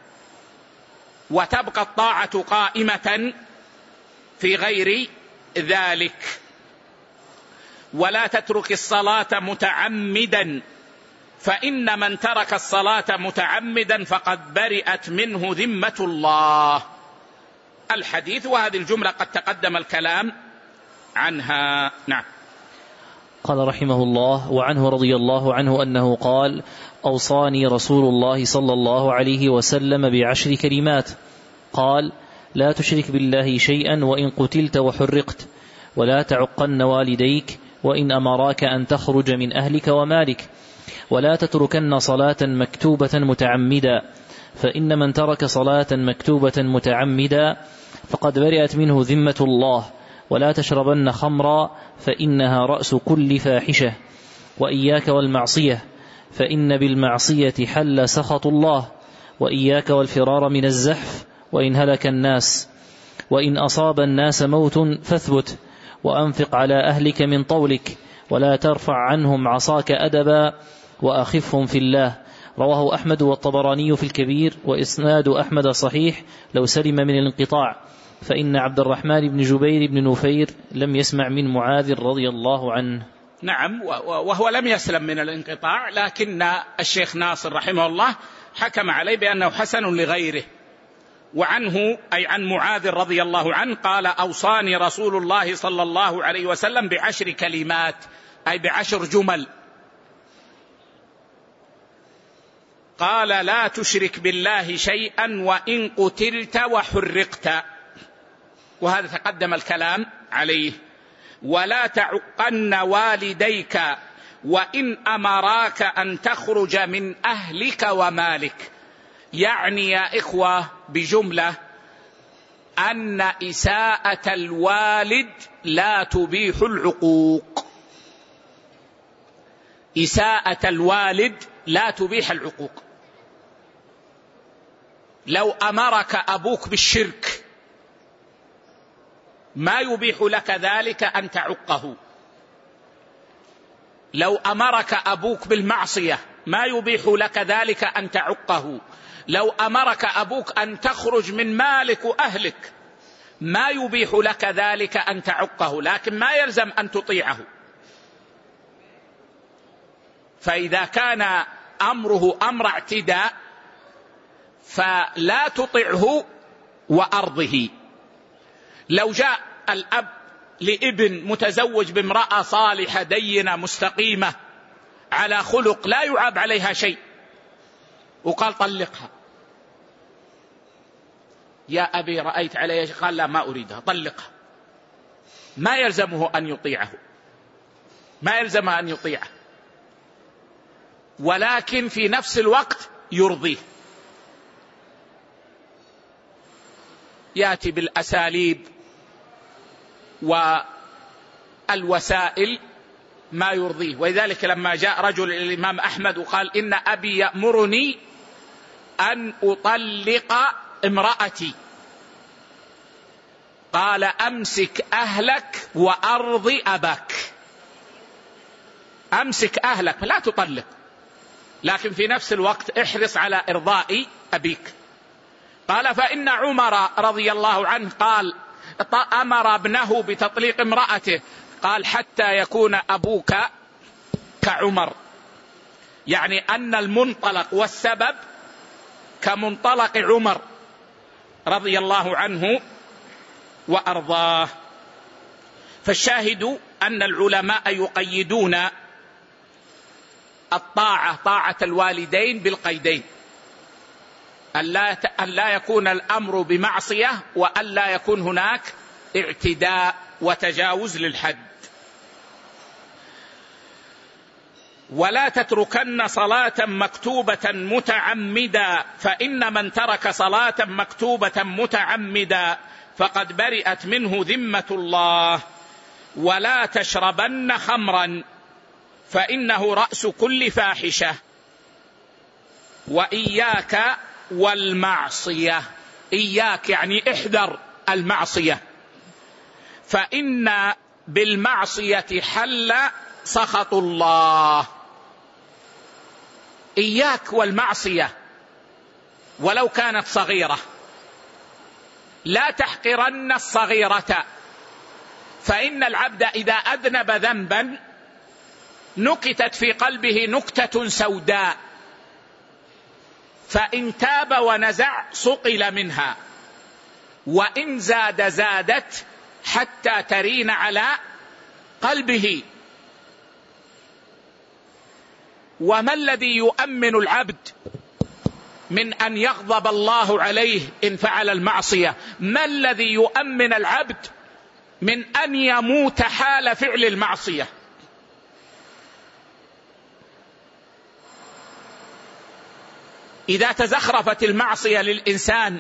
وتبقى الطاعة قائمة في غير ذلك. ولا تترك الصلاة متعمدا، فإن من ترك الصلاة متعمدا فقد برئت منه ذمة الله. الحديث، وهذه الجملة قد تقدم الكلام عنها. نعم. قال رحمه الله: وعنه رضي الله عنه أنه قال: أوصاني رسول الله صلى الله عليه وسلم بعشر كلمات. قال: لا تشرك بالله شيئا وإن قتلت وحرقت، ولا تعقن والديك وإن أمراك أن تخرج من أهلك ومالك، ولا تتركن صلاة مكتوبة متعمدا، فإن من ترك صلاة مكتوبة متعمدا فقد برئت منه ذمة الله، ولا تشربن خمرا فإنها رأس كل فاحشة، وإياك والمعصية فإن بالمعصية حل سخط الله، وإياك والفرار من الزحف وإن هلك الناس، وإن أصاب الناس موت فاثبت، وأنفق على أهلك من طولك، ولا ترفع عنهم عصاك أدبا، وأخفهم في الله. رواه أحمد والطبراني في الكبير، وإسناد أحمد صحيح لو سلم من الانقطاع، فإن عبد الرحمن بن جبير بن نفير لم يسمع من معاذ رضي الله عنه. نعم، وهو لم يسلم من الانقطاع، لكن الشيخ ناصر رحمه الله حكم عليه بأنه حسن لغيره. وعنه أي عن معاذ رضي الله عنه قال: أوصاني رسول الله صلى الله عليه وسلم بعشر كلمات، أي بعشر جمل. قال: لا تشرك بالله شيئا وإن قتلت وحرقت، وهذا تقدم الكلام عليه. ولا تعقن والديك وإن أمراك أن تخرج من أهلك ومالك. يعني يا إخوة بجملة أن إساءة الوالد لا تبيح العقوق. إساءة الوالد لا تبيح العقوق. لو أمرك أبوك بالشرك ما يبيح لك ذلك أن تعقه. لو أمرك أبوك بالمعصية ما يبيح لك ذلك أن تعقه. لو أمرك أبوك أن تخرج من مالك وأهلك ما يبيح لك ذلك أن تعقه، لكن ما يلزم أن تطيعه. فإذا كان أمره أمر اعتداء فلا تطعه وأرضه. لو جاء الأب لابن متزوج بامرأة صالحة دينة مستقيمة على خلق لا يعاب عليها شيء وقال: طلقها. يا أبي رأيت عليها، قال: لا، ما أريدها، طلقها. ما يلزمه أن يطيعه، ما يلزمه أن يطيعه، ولكن في نفس الوقت يرضيه. يأتي بالأساليب والوسائل ما يرضيه. ولذلك لما جاء رجل إلى الإمام أحمد وقال: إن أبي يأمرني أن أطلق امرأتي، قال: أمسك أهلك وأرض أباك. أمسك أهلك، لا تطلق، لكن في نفس الوقت احرص على إرضاء أبيك. قال: فإن عمر رضي الله عنه قال أمر ابنه بتطليق امرأته، قال: حتى يكون أبوك كعمر. يعني أن المنطلق والسبب كمنطلق عمر رضي الله عنه وأرضاه. فالشاهد أن العلماء يقيدون الطاعة طاعة الوالدين بالقيدين: أن لا يكون الأمر بمعصية، وأن لا يكون هناك اعتداء وتجاوز للحد. ولا تتركن صلاة مكتوبة متعمدا، فإن من ترك صلاة مكتوبة متعمدا فقد برئت منه ذمة الله. ولا تشربن خمرا فإنه رأس كل فاحشة. وإياك والمعصية، إياك يعني احذر المعصية، فإن بالمعصية حل سخط الله. إياك والمعصية ولو كانت صغيرة، لا تحقرن الصغيرة، فإن العبد إذا أذنب ذنبا نكتت في قلبه نكتة سوداء، فإن تاب ونزع صقل منها، وإن زاد زادت حتى ترين على قلبه. وما الذي يؤمن العبد من أن يغضب الله عليه إن فعل المعصية؟ ما الذي يؤمن العبد من أن يموت حال فعل المعصية؟ إذا تزخرفت المعصية للإنسان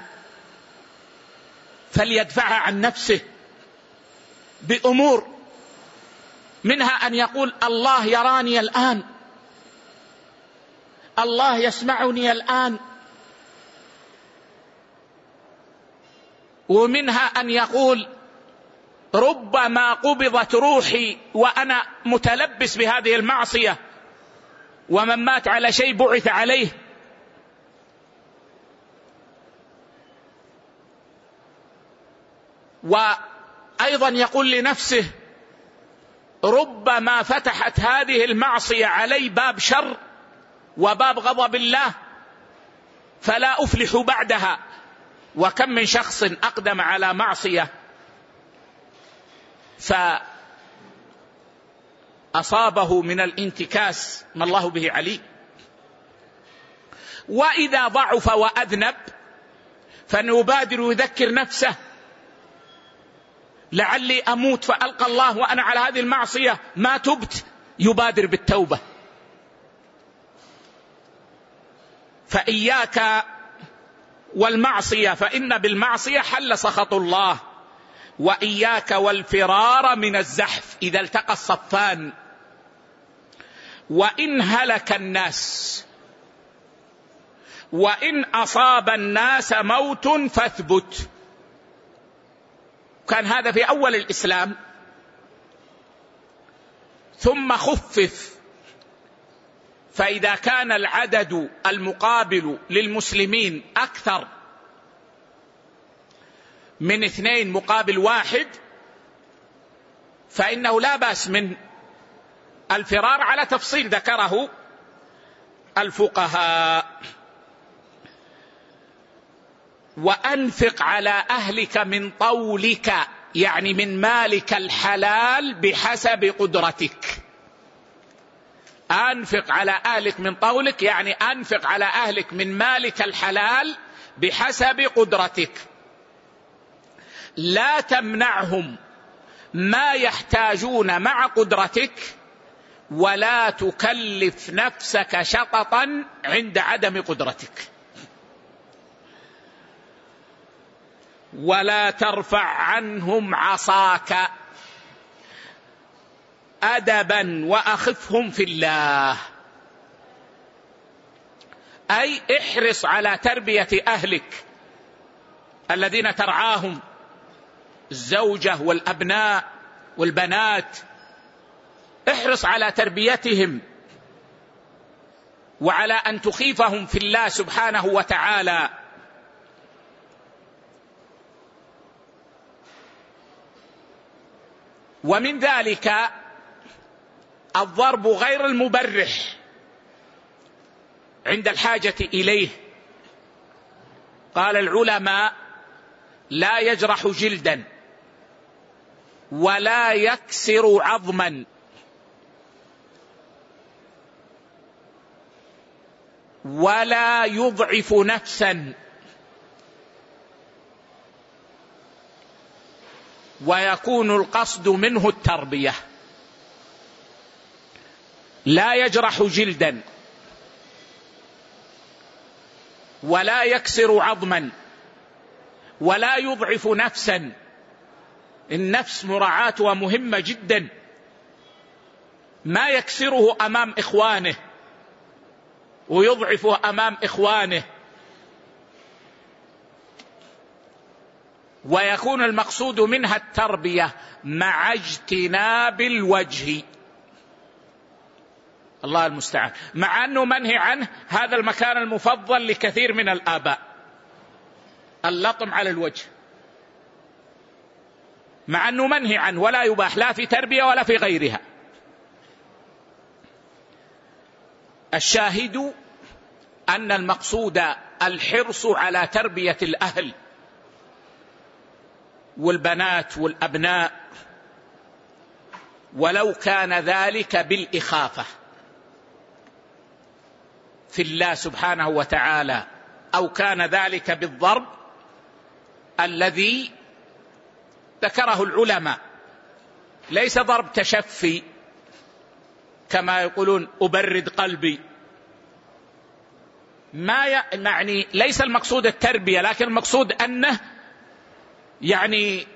فليدفعها عن نفسه بأمور، منها أن يقول: الله يراني الآن، الله يسمعني الآن. ومنها أن يقول ربما قبضت روحي وأنا متلبس بهذه المعصية، ومن مات على شيء بعث عليه. وأيضا يقول لنفسه ربما فتحت هذه المعصية علي باب شر وباب غضب الله فلا أفلح بعدها. وكم من شخص أقدم على معصية فأصابه من الانتكاس ما الله به عليم. وإذا ضعف وأذنب فنبادر يذكر نفسه لعلي أموت فألقى الله وأنا على هذه المعصية ما تبت، يبادر بالتوبة. فإياك والمعصية، فإن بالمعصية حل سخط الله. وإياك والفرار من الزحف إذا التقى الصفان. وإن هلك الناس وإن أصاب الناس موت فاثبت. كان هذا في أول الإسلام، ثم خفف، فإذا كان العدد المقابل للمسلمين أكثر من اثنين مقابل واحد فإنه لا بأس من الفرار على تفصيل ذكره الفقهاء. وأنفق على أهلك من طولك، يعني من مالك الحلال بحسب قدرتك. أنفق على أهلك من طولك يعني أنفق على أهلك من مالك الحلال بحسب قدرتك. لا تمنعهم ما يحتاجون مع قدرتك، ولا تكلف نفسك شططا عند عدم قدرتك. ولا ترفع عنهم عصاك أدبا وأخفهم في الله، أي احرص على تربية أهلك الذين ترعاهم، الزوجة والأبناء والبنات، احرص على تربيتهم وعلى أن تخيفهم في الله سبحانه وتعالى. ومن ذلك الضرب غير المبرح عند الحاجة إليه. قال العلماء لا يجرح جلدا ولا يكسر عظما ولا يضعف نفسا، ويكون القصد منه التربية. لا يجرح جلدا ولا يكسر عظما ولا يضعف نفسا. النفس مراعاتها مهمة جدا، ما يكسره أمام إخوانه ويضعفه أمام إخوانه. ويكون المقصود منها التربية مع اجتناب الوجه. الله المستعان. مع أنه منهي عنه، هذا المكان المفضل لكثير من الآباء، اللطم على الوجه، مع أنه منهي عنه ولا يباح لا في تربية ولا في غيرها. الشاهد أن المقصود الحرص على تربية الأهل والبنات والأبناء، ولو كان ذلك بالإخافة في الله سبحانه وتعالى، أو كان ذلك بالضرب الذي ذكره العلماء، ليس ضرب تشفي كما يقولون أبرد قلبي، ما يعني ليس المقصود التربية، لكن المقصود أنه يعني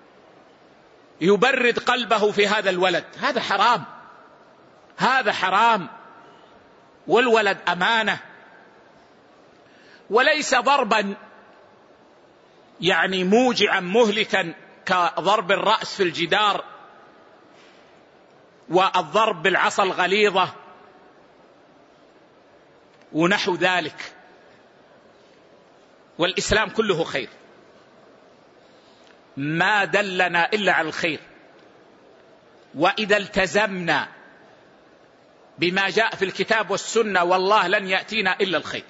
يبرد قلبه في هذا الولد. هذا حرام، هذا حرام، والولد أمانة. وليس ضربا يعني موجعا مهلكا كضرب الرأس في الجدار والضرب بالعصا الغليظة ونحو ذلك. والإسلام كله خير، ما دلنا إلا على الخير، وإذا التزمنا بما جاء في الكتاب والسنة والله لن يأتينا إلا الخير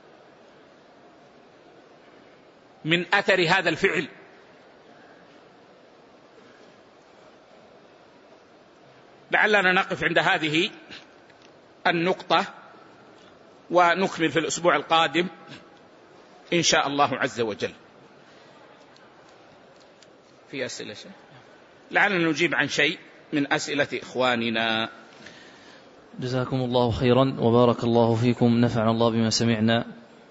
من أثر هذا الفعل. لعلنا نقف عند هذه النقطة ونكمل في الأسبوع القادم إن شاء الله عز وجل. في أسئلة شيء؟ لعلنا نجيب عن شيء من أسئلة إخواننا. جزاكم الله خيرا وبارك الله فيكم، نفعنا الله بما سمعنا.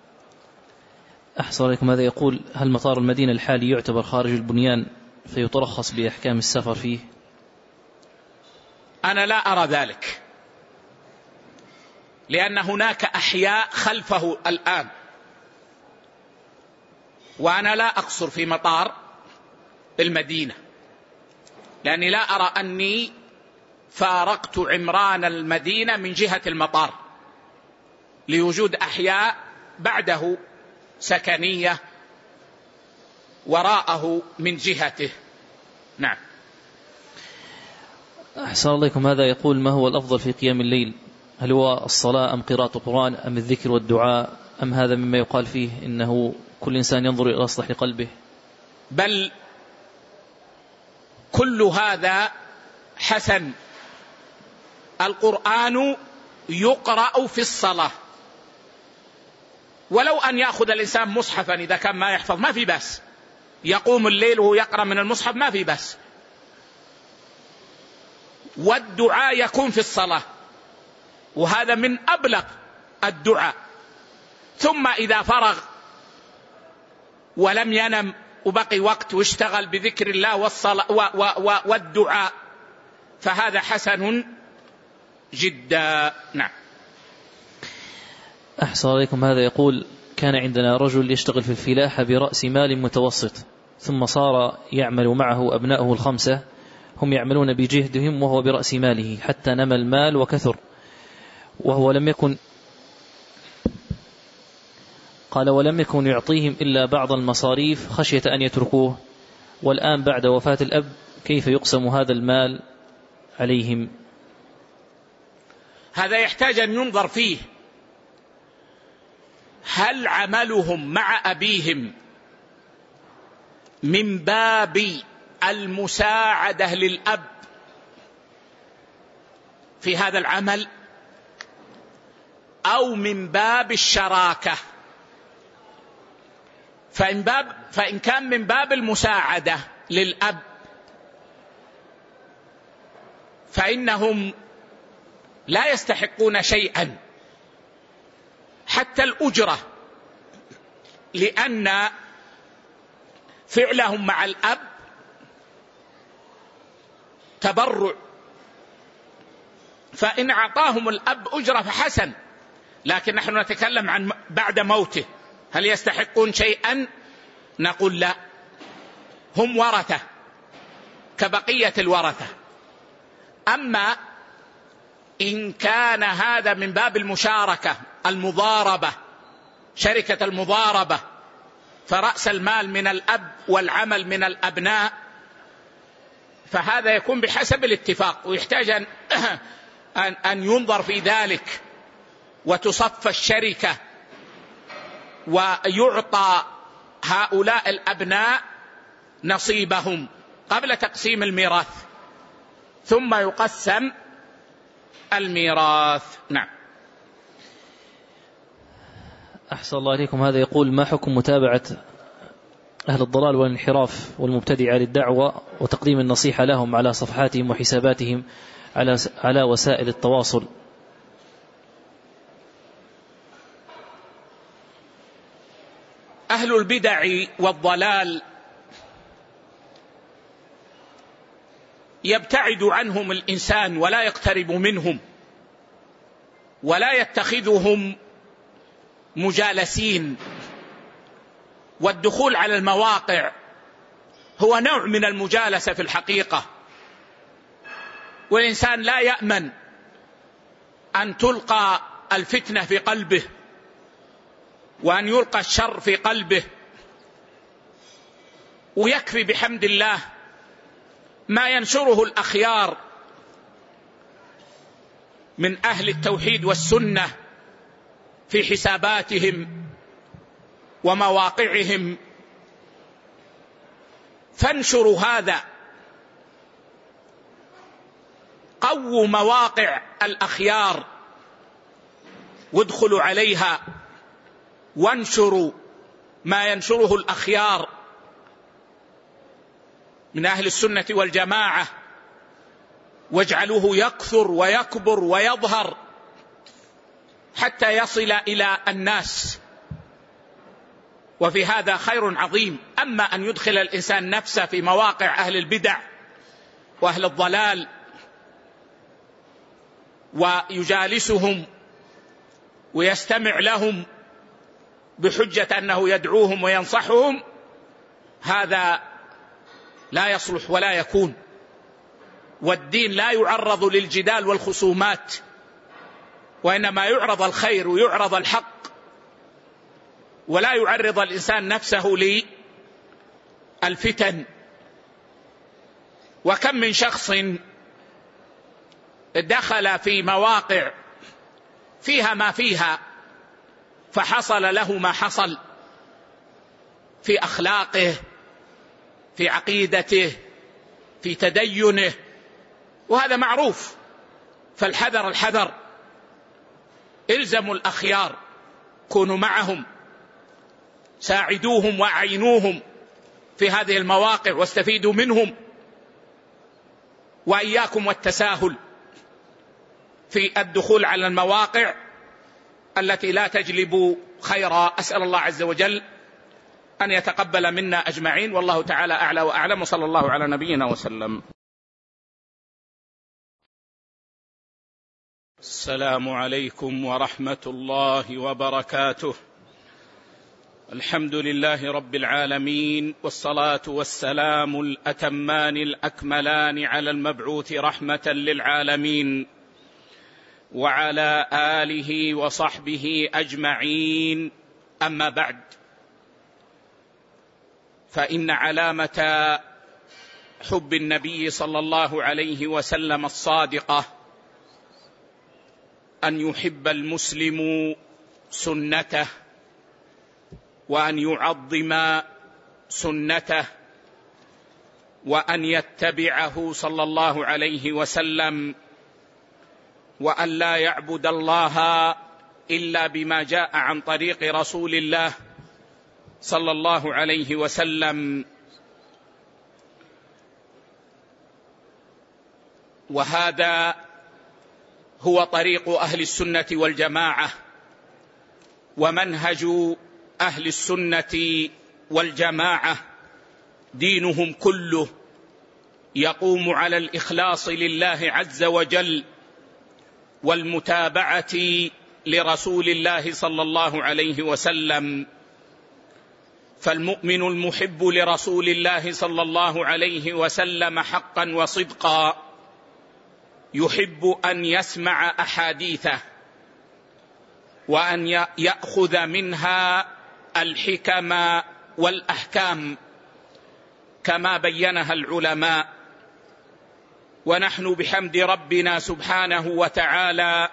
أحسن عليكم، هذا يقول: هل مطار المدينة الحالي يعتبر خارج البنيان فيترخص بأحكام السفر فيه؟ أنا لا أرى ذلك، لأن هناك أحياء خلفه الآن، وأنا لا أقصر في مطار المدينة، لأني لا أرى أني فارقت عمران المدينة من جهة المطار لوجود أحياء بعده سكنية وراءه من جهته. نعم. أحسن عليكم، هذا يقول: ما هو الأفضل في قيام الليل؟ هل هو الصلاة أم قراءة القرآن أم الذكر والدعاء أم هذا مما يقال فيه إنه كل إنسان ينظر إلى أصلح لقلبه؟ بل كل هذا حسن. القرآن يقرأ في الصلاة، ولو أن يأخذ الإنسان مصحفا إذا كان ما يحفظ ما في بس، يقوم الليل وهو يقرأ من المصحف ما في بس. والدعاء يكون في الصلاة، وهذا من أبلغ الدعاء. ثم إذا فرغ ولم ينم وبقي وقت واشتغل بذكر الله والصلاة والدعاء فهذا حسن جدا. نعم. أحسن عليكم، هذا يقول: كان عندنا رجل يشتغل في الفلاحة برأس مال متوسط، ثم صار يعمل معه أبنائه الخمسة، هم يعملون بجهدهم وهو برأس ماله حتى نمى المال وكثر، وهو لم يكن قال ولم يكن يعطيهم إلا بعض المصاريف خشية أن يتركوه، والآن بعد وفاة الأب كيف يقسم هذا المال عليهم؟ هذا يحتاج أن ينظر فيه، هل عملهم مع أبيهم من باب المساعدة للأب في هذا العمل أو من باب الشراكة؟ فإن, باب فإن كان من باب المساعدة للأب فإنهم لا يستحقون شيئا حتى الأجرة، لأن فعلهم مع الأب تبرع، فإن أعطاهم الأب أجرة فحسن، لكن نحن نتكلم عن بعد موته، هل يستحقون شيئا؟ نقول لا، هم ورثة كبقية الورثة. أما إن كان هذا من باب المشاركة المضاربة، شركة المضاربة، فرأس المال من الأب والعمل من الأبناء، فهذا يكون بحسب الاتفاق، ويحتاج أن, أن ينظر في ذلك وتصف الشركة ويعطى هؤلاء الأبناء نصيبهم قبل تقسيم الميراث، ثم يقسم الميراث. نعم. أحسن الله عليكم، هذا يقول: ما حكم متابعة أهل الضلال والانحراف والمبتدعة للدعوة وتقديم النصيحة لهم على صفحاتهم وحساباتهم على على وسائل التواصل؟ أهل البدع والضلال يبتعد عنهم الإنسان ولا يقترب منهم ولا يتخذهم مجالسين، والدخول على المواقع هو نوع من المجالسة في الحقيقة، والإنسان لا يأمن أن تلقى الفتنة في قلبه وأن يلقى الشر في قلبه. ويكفي بحمد الله ما ينشره الأخيار من أهل التوحيد والسنة في حساباتهم ومواقعهم، فانشروا هذا، قووا مواقع الأخيار وادخلوا عليها وانشروا ما ينشره الأخيار من أهل السنة والجماعة، واجعلوه يكثر ويكبر ويظهر حتى يصل إلى الناس، وفي هذا خير عظيم. أما أن يدخل الإنسان نفسه في مواقع أهل البدع وأهل الضلال ويجالسهم ويستمع لهم بحجة أنه يدعوهم وينصحهم، هذا لا يصلح ولا يكون. والدين لا يعرض للجدال والخصومات، وإنما يعرض الخير ويعرض الحق، ولا يعرض الإنسان نفسه للفتن. وكم من شخص دخل في مواقع فيها ما فيها فحصل له ما حصل في أخلاقه، في عقيدته، في تدينه، وهذا معروف. فالحذر الحذر، الزموا الأخيار، كونوا معهم، ساعدوهم وأعينوهم في هذه المواقع واستفيدوا منهم، وإياكم والتساهل في الدخول على المواقع التي لا تجلب خيرا. أسأل الله عز وجل أن يتقبل منا أجمعين، والله تعالى أعلى وأعلم، وصلى الله على نبينا وسلم. السلام عليكم ورحمة الله وبركاته. الحمد لله رب العالمين، والصلاة والسلام الأتمان الأكملان على المبعوث رحمة للعالمين وعلى آله وصحبه أجمعين. أما بعد، فإن علامة حب النبي صلى الله عليه وسلم الصادقة أن يحب المسلم سنته، وأن يعظم سنته، وأن يتبعه صلى الله عليه وسلم، وأن لا يعبد الله إلا بما جاء عن طريق رسول الله صلى الله عليه وسلم. وهذا هو طريق أهل السنة والجماعة، ومنهج أهل السنة والجماعة دينهم كله يقوم على الإخلاص لله عز وجل والمتابعة لرسول الله صلى الله عليه وسلم. فالمؤمن المحب لرسول الله صلى الله عليه وسلم حقا وصدقا يحب أن يسمع أحاديثه وأن يأخذ منها الحكم والأحكام كما بينها العلماء. ونحن بحمد ربنا سبحانه وتعالى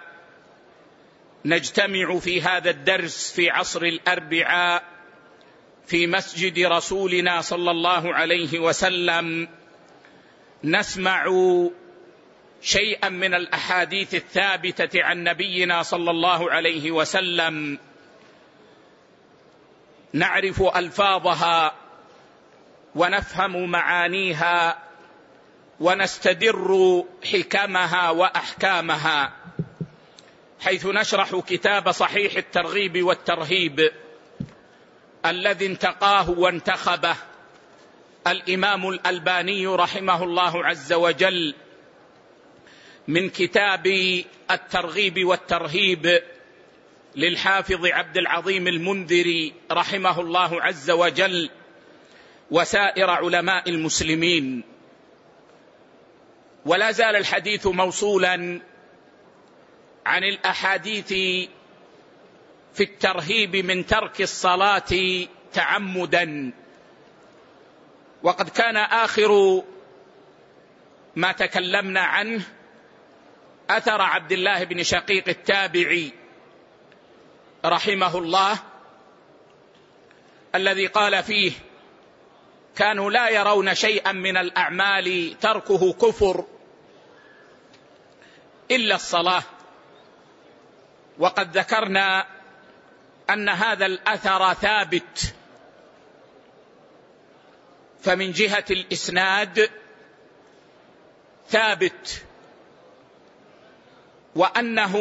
نجتمع في هذا الدرس في عصر الأربعاء في مسجد رسولنا صلى الله عليه وسلم، نسمع شيئا من الأحاديث الثابتة عن نبينا صلى الله عليه وسلم، نعرف ألفاظها ونفهم معانيها ونستدر حكمها وأحكامها، حيث نشرح كتاب صحيح الترغيب والترهيب الذي انتقاه وانتخبه الإمام الألباني رحمه الله عز وجل من كتاب الترغيب والترهيب للحافظ عبد العظيم المنذري رحمه الله عز وجل وسائر علماء المسلمين. ولا زال الحديث موصولا عن الأحاديث في الترهيب من ترك الصلاة تعمدا. وقد كان آخر ما تكلمنا عنه أثر عبد الله بن شقيق التابعي رحمه الله، الذي قال فيه: كانوا لا يرون شيئا من الأعمال تركه كفر إلا الصلاة. وقد ذكرنا أن هذا الأثر ثابت، فمن جهة الإسناد ثابت، وأنه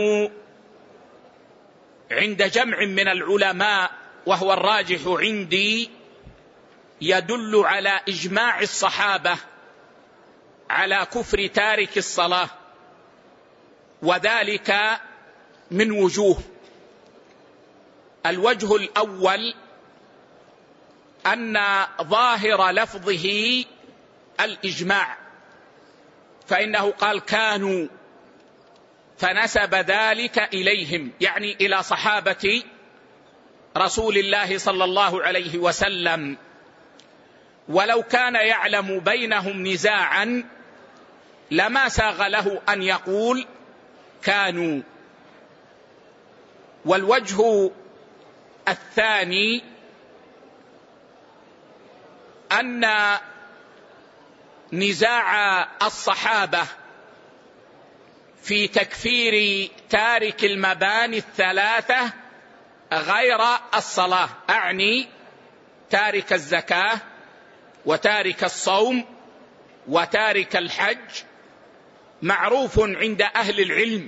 عند جمع من العلماء وهو الراجح عندي يدل على إجماع الصحابة على كفر تارك الصلاة، وذلك من وجوه. الوجه الأول أن ظاهر لفظه الإجماع، فإنه قال كانوا، فنسب ذلك إليهم، يعني إلى صحابة رسول الله صلى الله عليه وسلم. ولو كان يعلم بينهم نزاعا لما ساغ له أن يقول كانوا. والوجه الثاني أن نزاع الصحابة في تكفير تارك المباني الثلاثة غير الصلاة، أعني تارك الزكاة وتارك الصوم وتارك الحج، معروف عند أهل العلم.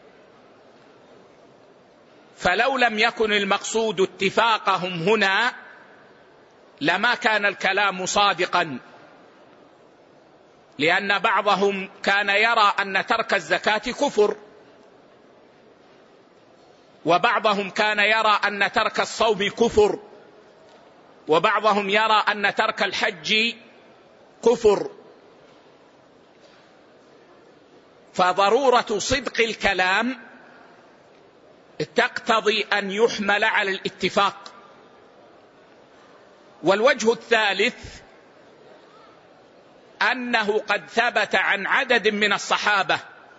فلو لم يكن المقصود اتفاقهم هنا لما كان الكلام صادقا، لأن بعضهم كان يرى أن ترك الزكاة كفر، وبعضهم كان يرى أن ترك الصوم كفر، وبعضهم يرى أن ترك الحج كفر. فضرورة صدق الكلام تقتضي أن يحمل على الاتفاق. والوجه الثالث أنه قد ثبت عن عدد من الصحابة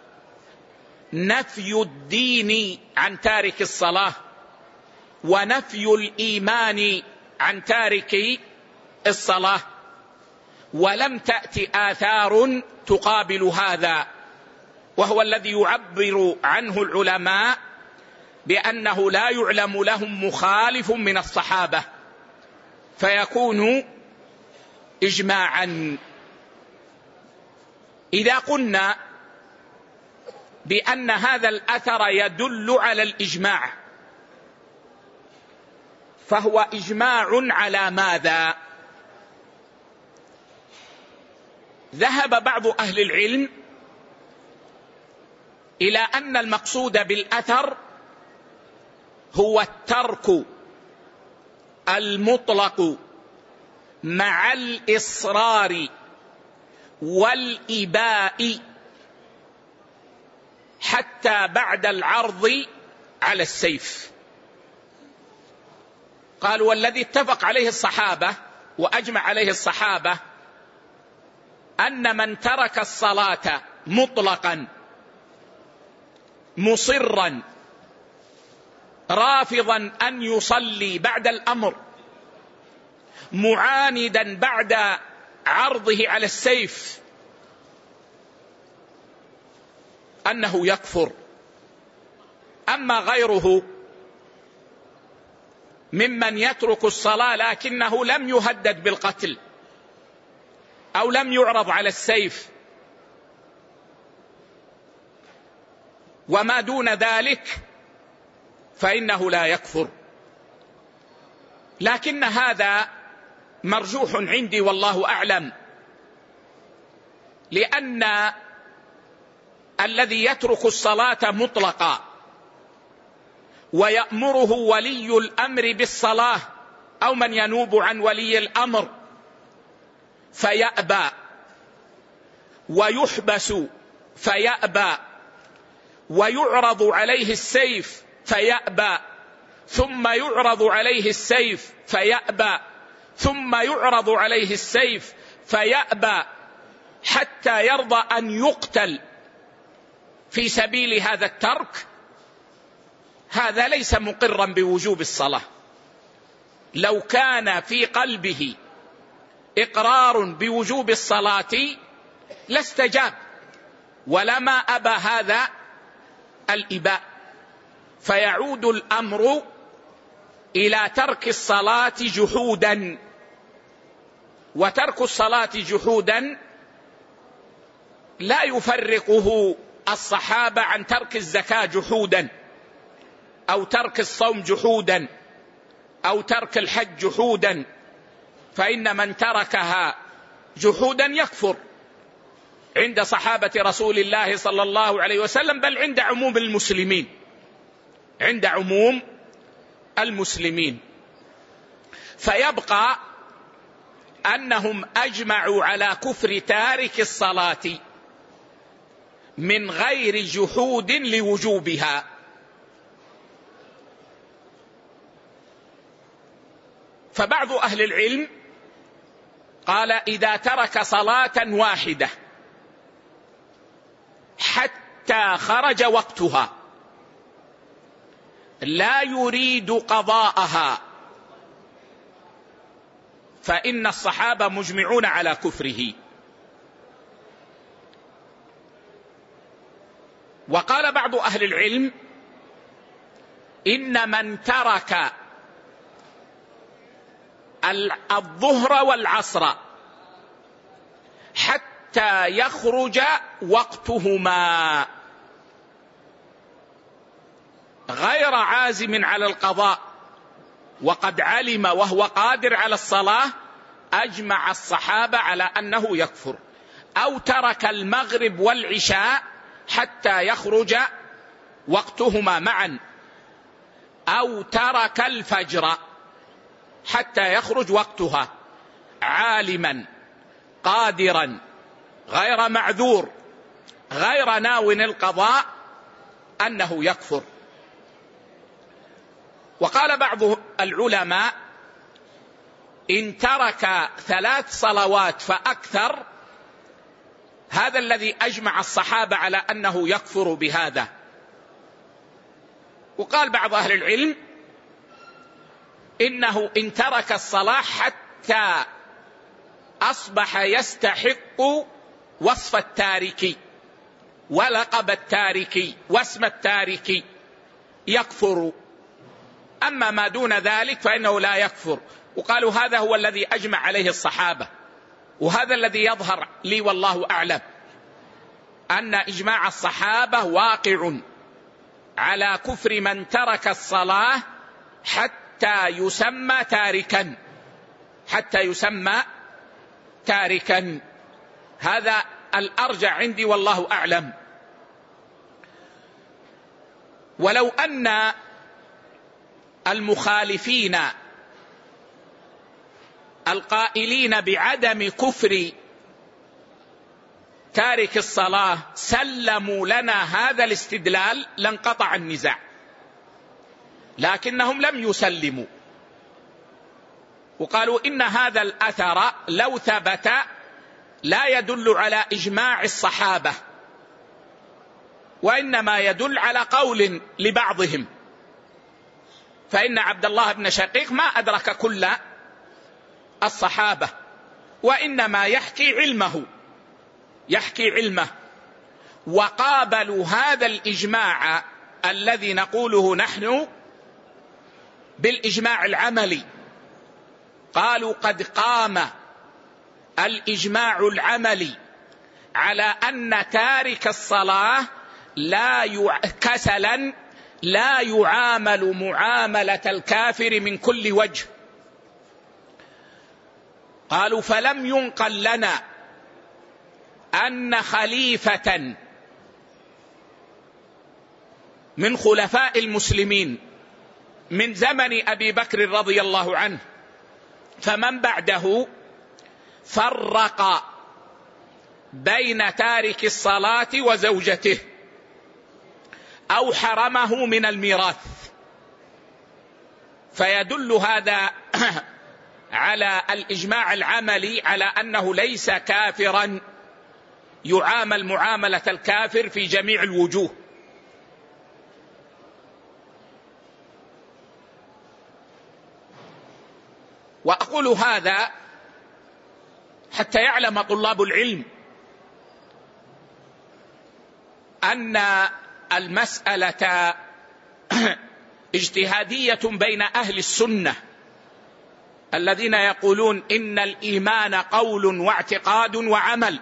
نفي الدين عن تارك الصلاة، ونفي الإيمان عن تارك الصلاة، ولم تأتي آثار تقابل هذا، وهو الذي يعبر عنه العلماء بأنه لا يعلم لهم مخالف من الصحابة، فيكون إجماعا. إذا قلنا بأن هذا الأثر يدل على الإجماع، فهو إجماع على ماذا؟ ذهب بعض أهل العلم إلى أن المقصود بالأثر هو الترك المطلق مع الإصرار والإباء حتى بعد العرض على السيف. قالوا والذي اتفق عليه الصحابة وأجمع عليه الصحابة أن من ترك الصلاة مطلقا مصرا رافضا أن يصلي بعد الأمر معاندا بعد عرضه على السيف أنه يكفر. أما غيره ممن يترك الصلاة لكنه لم يهدد بالقتل أو لم يعرض على السيف وما دون ذلك فإنه لا يكفر. لكن هذا مرجوح عندي والله أعلم، لأن الذي يترك الصلاة مطلقا ويأمره ولي الأمر بالصلاة أو من ينوب عن ولي الأمر فيأبى، ويحبس فيأبى، ويعرض عليه السيف فيأبى، ثم يعرض عليه السيف فيأبى، ثم يعرض عليه السيف فيأبى، حتى يرضى أن يقتل في سبيل هذا الترك، هذا ليس مقرا بوجوب الصلاة. لو كان في قلبه إقرار بوجوب الصلاة لاستجاب، ولما أبى هذا الإباء، فيعود الأمر إلى ترك الصلاة جحودا. وترك الصلاة جحودا لا يفرقه الصحابة عن ترك الزكاة جحودا، أو ترك الصوم جحودا، أو ترك الحج جحودا، فإن من تركها جحودا يكفر عند صحابة رسول الله صلى الله عليه وسلم، بل عند عموم المسلمين، عند عموم المسلمين. فيبقى أنهم أجمعوا على كفر تارك الصلاة من غير جحود لوجوبها. فبعض أهل العلم قال إذا ترك صلاة واحدة حتى خرج وقتها لا يريد قضاءها، فإن الصحابة مجمعون على كفره. وقال بعض أهل العلم إن من ترك الظهر والعصر حتى يخرج وقتهما غير عازم على القضاء وقد علم وهو قادر على الصلاة، أجمع الصحابة على أنه يكفر. أو ترك المغرب والعشاء حتى يخرج وقتهما معا، أو ترك الفجر حتى يخرج وقتها عالما قادرا غير معذور غير ناو القضاء أنه يكفر. وقال بعض العلماء إن ترك ثلاث صلوات فأكثر، هذا الذي أجمع الصحابة على أنه يكفر بهذا. وقال بعض أهل العلم إنه إن ترك الصلاة حتى أصبح يستحق وصف التارك ولقب التارك واسم التارك يكفر، أما ما دون ذلك فإنه لا يكفر. وقالوا هذا هو الذي أجمع عليه الصحابة، وهذا الذي يظهر لي والله أعلم، أن إجماع الصحابة واقع على كفر من ترك الصلاة حتى يسمى تاركا، حتى يسمى تاركا. هذا الأرجع عندي والله أعلم. ولو أن المخالفين القائلين بعدم كفر تارك الصلاة سلموا لنا هذا الاستدلال لانقطع النزاع، لكنهم لم يسلموا، وقالوا إن هذا الأثر لو ثبت لا يدل على إجماع الصحابة، وإنما يدل على قول لبعضهم، فإن عبد الله بن شقيق ما أدرك كل الصحابة، وإنما يحكي علمه يحكي علمه وقابلوا هذا الإجماع الذي نقوله نحن بالإجماع العملي. قالوا قد قام الإجماع العملي على أن تارك الصلاة لا يع... كسلا لا يعامل معاملة الكافر من كل وجه. قالوا فلم ينقل لنا أن خليفة من خلفاء المسلمين من زمن أبي بكر رضي الله عنه فمن بعده فرق بين تارك الصلاة وزوجته أو حرمه من الميراث، فيدل هذا على الإجماع العملي على أنه ليس كافرا يعامل معاملة الكافر في جميع الوجوه. وأقول هذا حتى يعلم طلاب العلم أن المسألة اجتهادية بين أهل السنة الذين يقولون إن الإيمان قول واعتقاد وعمل،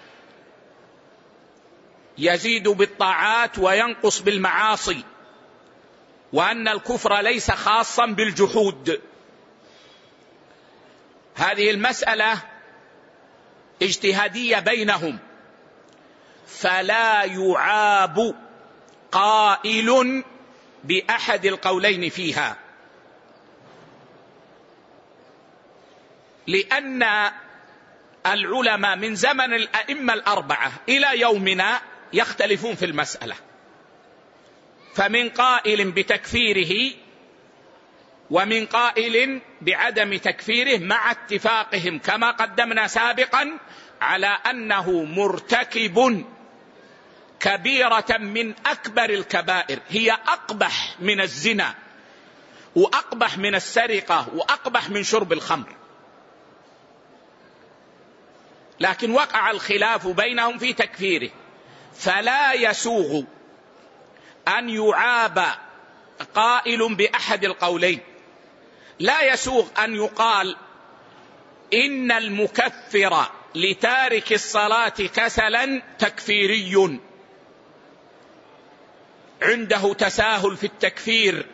يزيد بالطاعات وينقص بالمعاصي، وأن الكفر ليس خاصا بالجحود. هذه المسألة اجتهادية بينهم، فلا يعاب قائل بأحد القولين فيها، لأن العلماء من زمن الأئمة الأربعة إلى يومنا يختلفون في المسألة، فمن قائل بتكفيره ومن قائل بعدم تكفيره، مع اتفاقهم كما قدمنا سابقا على أنه مرتكب كبيرة من أكبر الكبائر، هي أقبح من الزنا وأقبح من السرقة وأقبح من شرب الخمر. لكن وقع الخلاف بينهم في تكفيره، فلا يسوغ أن يعاب قائل بأحد القولين. لا يسوغ أن يقال إن المكفر لتارك الصلاة كسلا تكفيري، عنده تساهل في التكفير.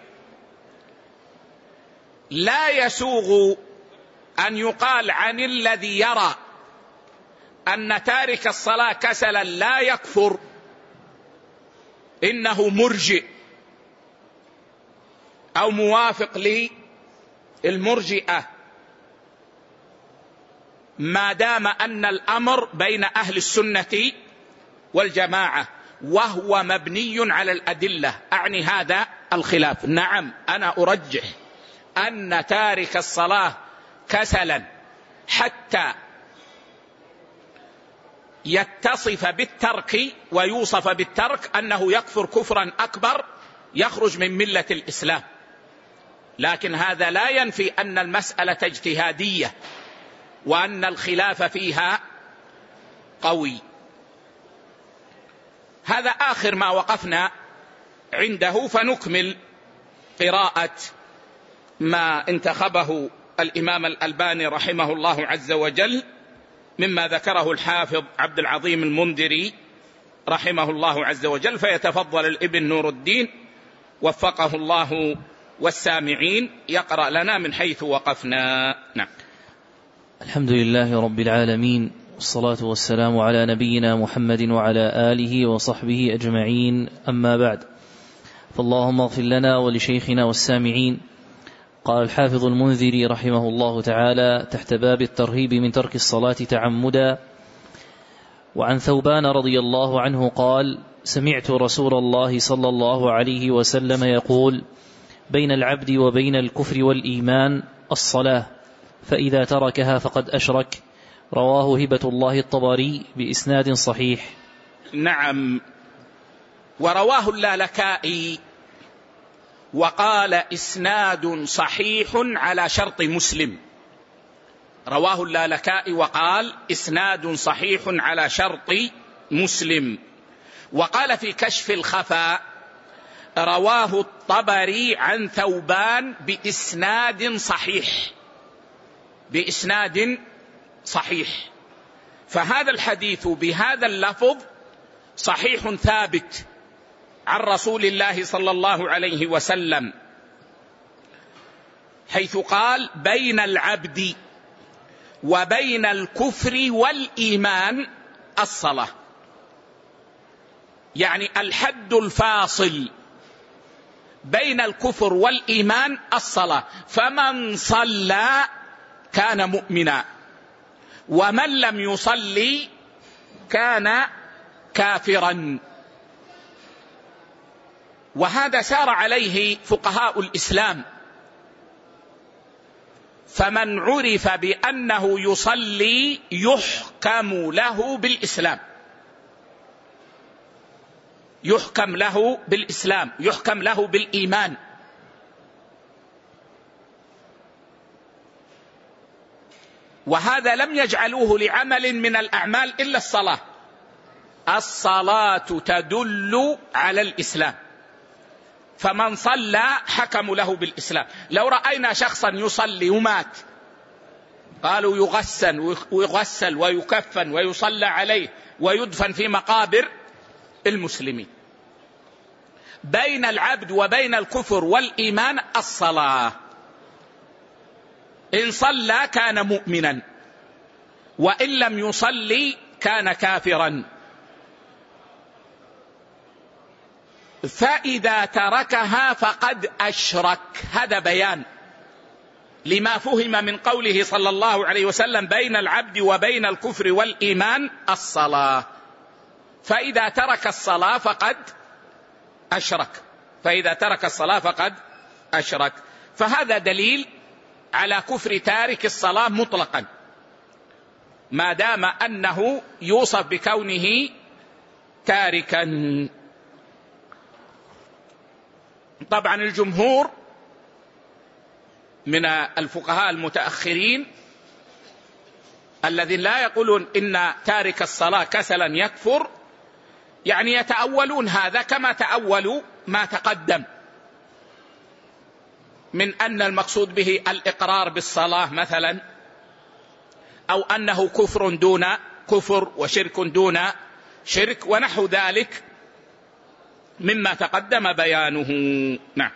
لا يسوغ أن يقال عن الذي يرى أن تارك الصلاة كسلا لا يكفر إنه مرجئ أو موافق للمرجئة، ما دام أن الأمر بين أهل السنة والجماعة وهو مبني على الأدلة. أعني هذا الخلاف. نعم، أنا أرجح أن تارك الصلاة كسلا حتى يتصف بالترك ويوصف بالترك أنه يكفر كفرا أكبر يخرج من ملة الإسلام، لكن هذا لا ينفي أن المسألة اجتهادية وأن الخلاف فيها قوي. هذا آخر ما وقفنا عنده، فنكمل قراءة ما انتخبه الإمام الألباني رحمه الله عز وجل مما ذكره الحافظ عبد العظيم المنذري رحمه الله عز وجل، فيتفضل الابن نور الدين وفقه الله والسامعين يقرأ لنا من حيث وقفنا. نعم. الحمد لله رب العالمين، والصلاة والسلام على نبينا محمد وعلى آله وصحبه أجمعين، أما بعد، فاللهم اغفر لنا ولشيخنا والسامعين. قال الحافظ المنذري رحمه الله تعالى تحت باب الترهيب من ترك الصلاة تعمدا: وعن ثوبان رضي الله عنه قال: سمعت رسول الله صلى الله عليه وسلم يقول: بين العبد وبين الكفر والإيمان الصلاة، فإذا تركها فقد أشرك. رواه هبة الله الطبري بإسناد صحيح. نعم. ورواه اللالكائي وقال إسناد صحيح على شرط مسلم. رواه اللالكائي وقال إسناد صحيح على شرط مسلم. وقال في كشف الخفاء: رواه الطبري عن ثوبان بإسناد صحيح، بإسناد صحيح. فهذا الحديث بهذا اللفظ صحيح ثابت عن رسول الله صلى الله عليه وسلم، حيث قال: بين العبد وبين الكفر والإيمان الصلاة، يعني الحد الفاصل بين الكفر والإيمان الصلاة، فمن صلى كان مؤمنا، ومن لم يصلي كان كافرا. وهذا سار عليه فقهاء الإسلام، فمن عرف بأنه يصلي يحكم له بالإسلام، يحكم له بالإسلام، يحكم له بالإيمان. وهذا لم يجعلوه لعمل من الأعمال إلا الصلاة. الصلاة تدل على الإسلام، فمن صلى حكم له بالإسلام. لو رأينا شخصا يصلي ومات قالوا يغسل ويغسل ويكفن ويصلى عليه ويدفن في مقابر المسلمين. بين العبد وبين الكفر والإيمان الصلاة، إن صلى كان مؤمنا، وإن لم يصلي كان كافرا. فإذا تركها فقد أشرك. هذا بيان لما فهم من قوله صلى الله عليه وسلم بين العبد وبين الكفر والإيمان الصلاة. فإذا ترك الصلاة فقد أشرك، فإذا ترك الصلاة فقد أشرك. فهذا دليل على كفر تارك الصلاة مطلقا، ما دام أنه يوصف بكونه تاركا. طبعا الجمهور من الفقهاء المتأخرين الذين لا يقولون إن تارك الصلاة كسلا يكفر، يعني يتأولون هذا كما تأولوا ما تقدم من أن المقصود به الإقرار بالصلاة مثلا، أو أنه كفر دون كفر وشرك دون شرك ونحو ذلك مما تقدم بيانه. نعم.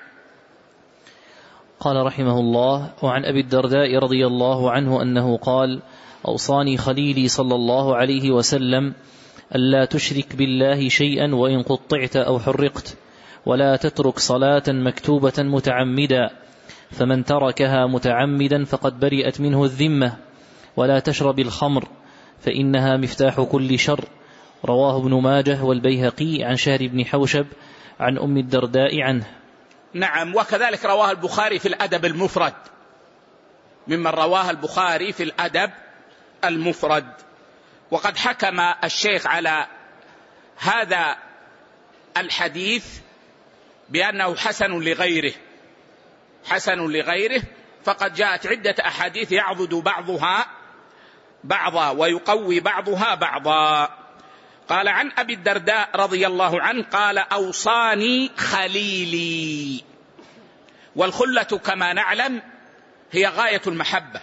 قال رحمه الله: وعن أبي الدرداء رضي الله عنه أنه قال: أوصاني خليلي صلى الله عليه وسلم ألا تشرك بالله شيئا وإن قطعت أو حرقت، ولا تترك صلاة مكتوبة متعمدا، فمن تركها متعمدا فقد برئت منه الذمة، ولا تشرب الخمر فإنها مفتاح كل شر. رواه ابن ماجه والبيهقي عن شهر بن حوشب عن أم الدرداء عنه. نعم. وكذلك رواه البخاري في الأدب المفرد، ممن رواه البخاري في الأدب المفرد. وقد حكم الشيخ على هذا الحديث بأنه حسن لغيره، حسن لغيره، فقد جاءت عدة أحاديث يعضد بعضها بعضا ويقوي بعضها بعضا. قال عن أبي الدرداء رضي الله عنه قال: أوصاني خليلي. والخلة كما نعلم هي غاية المحبة.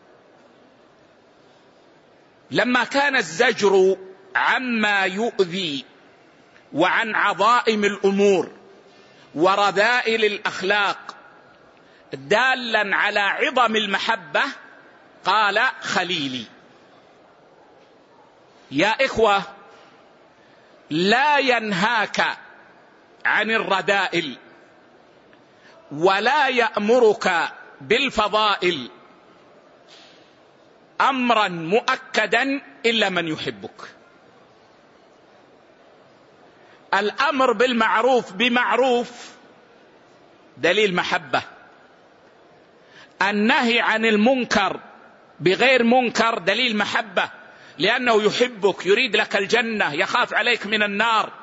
لما كان الزجر عما يؤذي وعن عظائم الأمور ورذائل الأخلاق دالا على عظم المحبة قال: خليلي. يا إخوة، لا ينهاك عن الرذائل ولا يأمرك بالفضائل أمرا مؤكدا إلا من يحبك. الأمر بالمعروف بمعروف دليل محبة، النهي عن المنكر بغير منكر دليل محبة، لأنه يحبك، يريد لك الجنة، يخاف عليك من النار.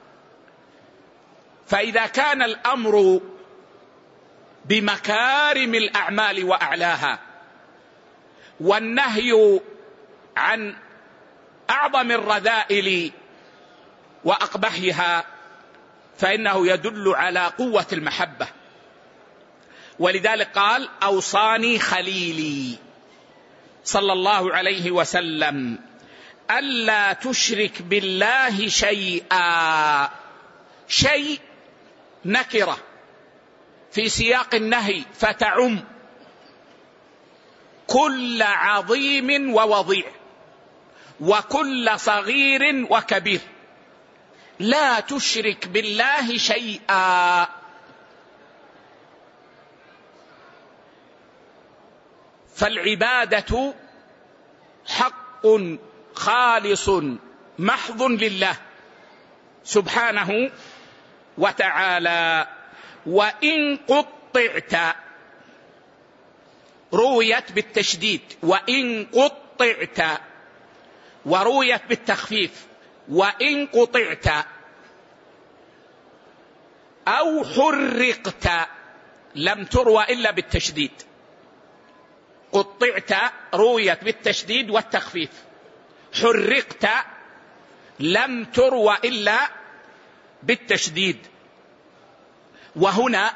فإذا كان الأمر بمكارم الأعمال وأعلاها والنهي عن أعظم الرذائل وأقبحها فإنه يدل على قوة المحبة. ولذلك قال: أوصاني خليلي صلى الله عليه وسلم ألا تشرك بالله شيئا. شيء نكرة في سياق النهي فتعم كل عظيم ووضيع وكل صغير وكبير. لا تشرك بالله شيئا. فالعبادة حق خالص محض لله سبحانه وتعالى. وإن قطعت رويت بالتشديد، وإن قطعت، ورويت بالتخفيف وإن قطعت، أو حرقت لم تروى إلا بالتشديد. قطعت رويت بالتشديد والتخفيف، حرقت لم تروى إلا بالتشديد. وهنا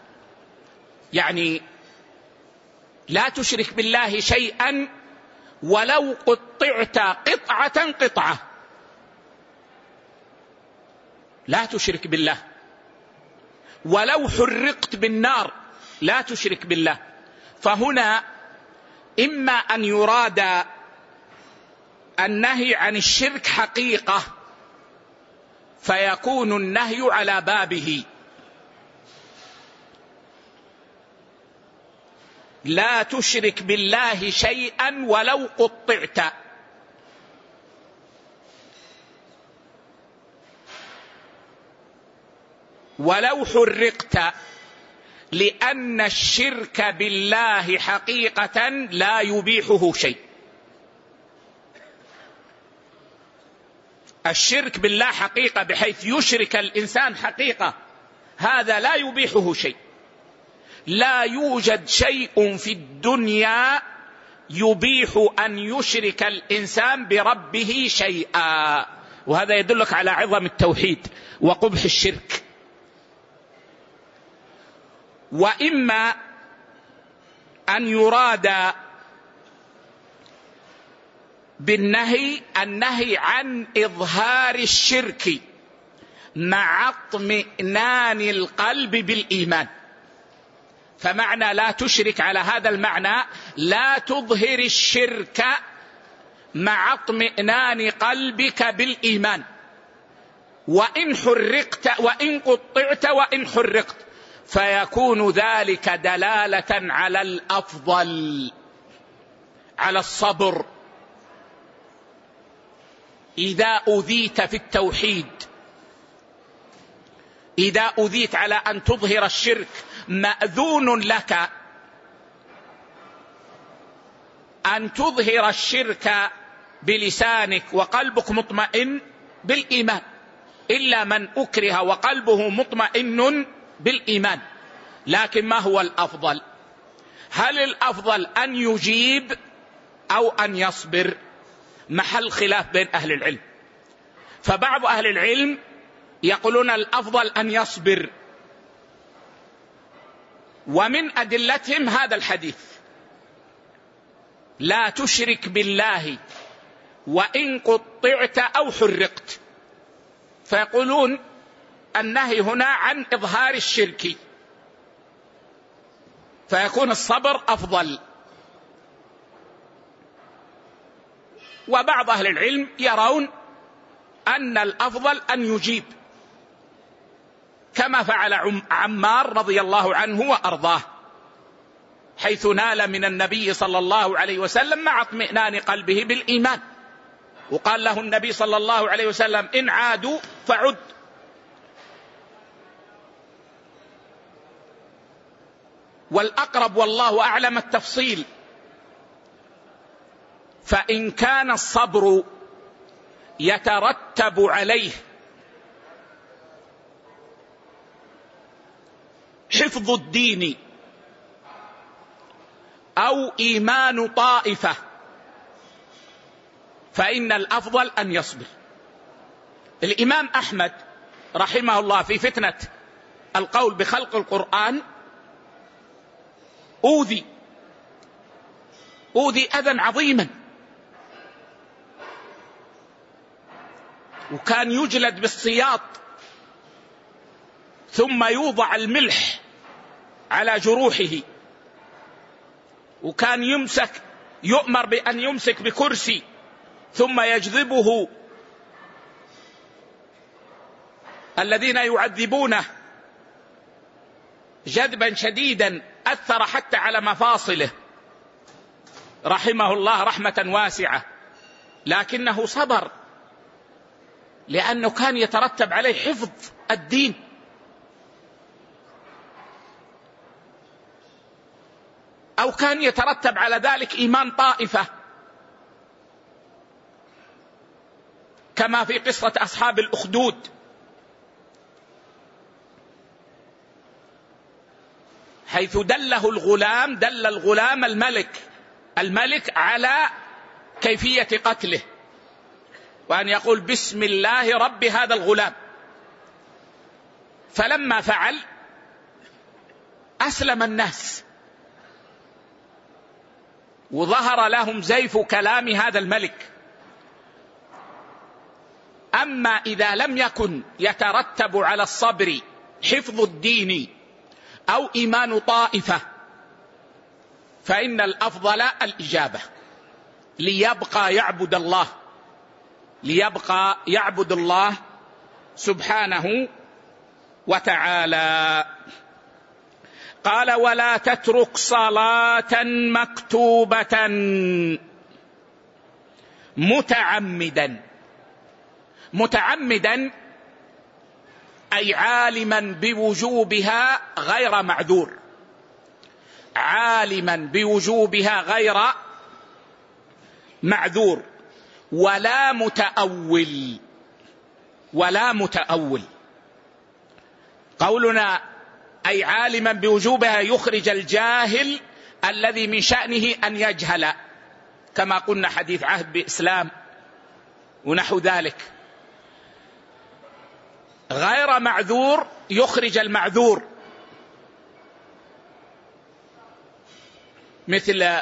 يعني لا تشرك بالله شيئا ولو قطعت قطعة قطعة، لا تشرك بالله. ولو حرقت بالنار لا تشرك بالله. فهنا إما أن يراد النهي عن الشرك حقيقة فيكون النهي على بابه، لا تشرك بالله شيئا ولو قطعت، ولو حرقت، لأن الشرك بالله حقيقة لا يبيحه شيء. الشرك بالله حقيقة بحيث يشرك الإنسان حقيقة، هذا لا يبيحه شيء. لا يوجد شيء في الدنيا يبيح أن يشرك الإنسان بربه شيئا، وهذا يدلك على عظم التوحيد وقبح الشرك. وإما أن يراد بالنهي النهي عن إظهار الشرك مع اطمئنان القلب بالإيمان. فمعنى لا تشرك على هذا المعنى لا تظهر الشرك مع اطمئنان قلبك بالإيمان. وإن حرقت وإن قطعت وإن حرقت فيكون ذلك دلالة على الأفضل، على الصبر. إذا أذيت في التوحيد، إذا أذيت على أن تظهر الشرك، مأذون لك أن تظهر الشرك بلسانك وقلبك مطمئن بالإيمان، إلا من أكره وقلبه مطمئن بالإيمان. لكن ما هو الأفضل؟ هل الأفضل أن يجيب أو أن يصبر؟ محل خلاف بين أهل العلم. فبعض أهل العلم يقولون الأفضل أن يصبر، ومن أدلتهم هذا الحديث لا تشرك بالله وإن قطعت أو حرقت، فيقولون النهي هنا عن إظهار الشرك، فيكون الصبر أفضل. وبعض أهل العلم يرون أن الأفضل أن يجيب، كما فعل عمار رضي الله عنه وأرضاه، حيث نال من النبي صلى الله عليه وسلم مع اطمئنان قلبه بالإيمان. وقال له النبي صلى الله عليه وسلم إن عادوا فعد. والأقرب والله أعلم التفصيل. فإن كان الصبر يترتب عليه حفظ الدين أو إيمان طائفة فإن الأفضل أن يصبر. الإمام أحمد رحمه الله في فتنة القول بخلق القرآن أوذي أوذي أذى عظيما، وكان يجلد بالسياط ثم يوضع الملح على جروحه، وكان يمسك يؤمر بأن يمسك بكرسي ثم يجذبه الذين يعذبونه جذبا شديدا أثر حتى على مفاصله، رحمه الله رحمة واسعة، لكنه صبر لأنه كان يترتب عليه حفظ الدين. أو كان يترتب على ذلك إيمان طائفة، كما في قصة أصحاب الأخدود، حيث دله الغلام دل الغلام الملك الملك على كيفية قتله، وأن يقول بسم الله رب هذا الغلام. فلما فعل أسلم الناس وظهر لهم زيف كلام هذا الملك. أما إذا لم يكن يترتب على الصبر حفظ الدين أو إيمان طائفة فإن الأفضل الإجابة، ليبقى يعبد الله ليبقى يعبد الله سبحانه وتعالى. قال ولا تترك صلاة مكتوبة متعمدا. متعمدا أي عالما بوجوبها غير معذور، عالما بوجوبها غير معذور. ولا متأول، ولا متأول. قولنا أي عالما بوجوبها يخرج الجاهل الذي من شأنه أن يجهل، كما قلنا حديث عهد بإسلام ونحو ذلك. غير معذور يخرج المعذور، مثل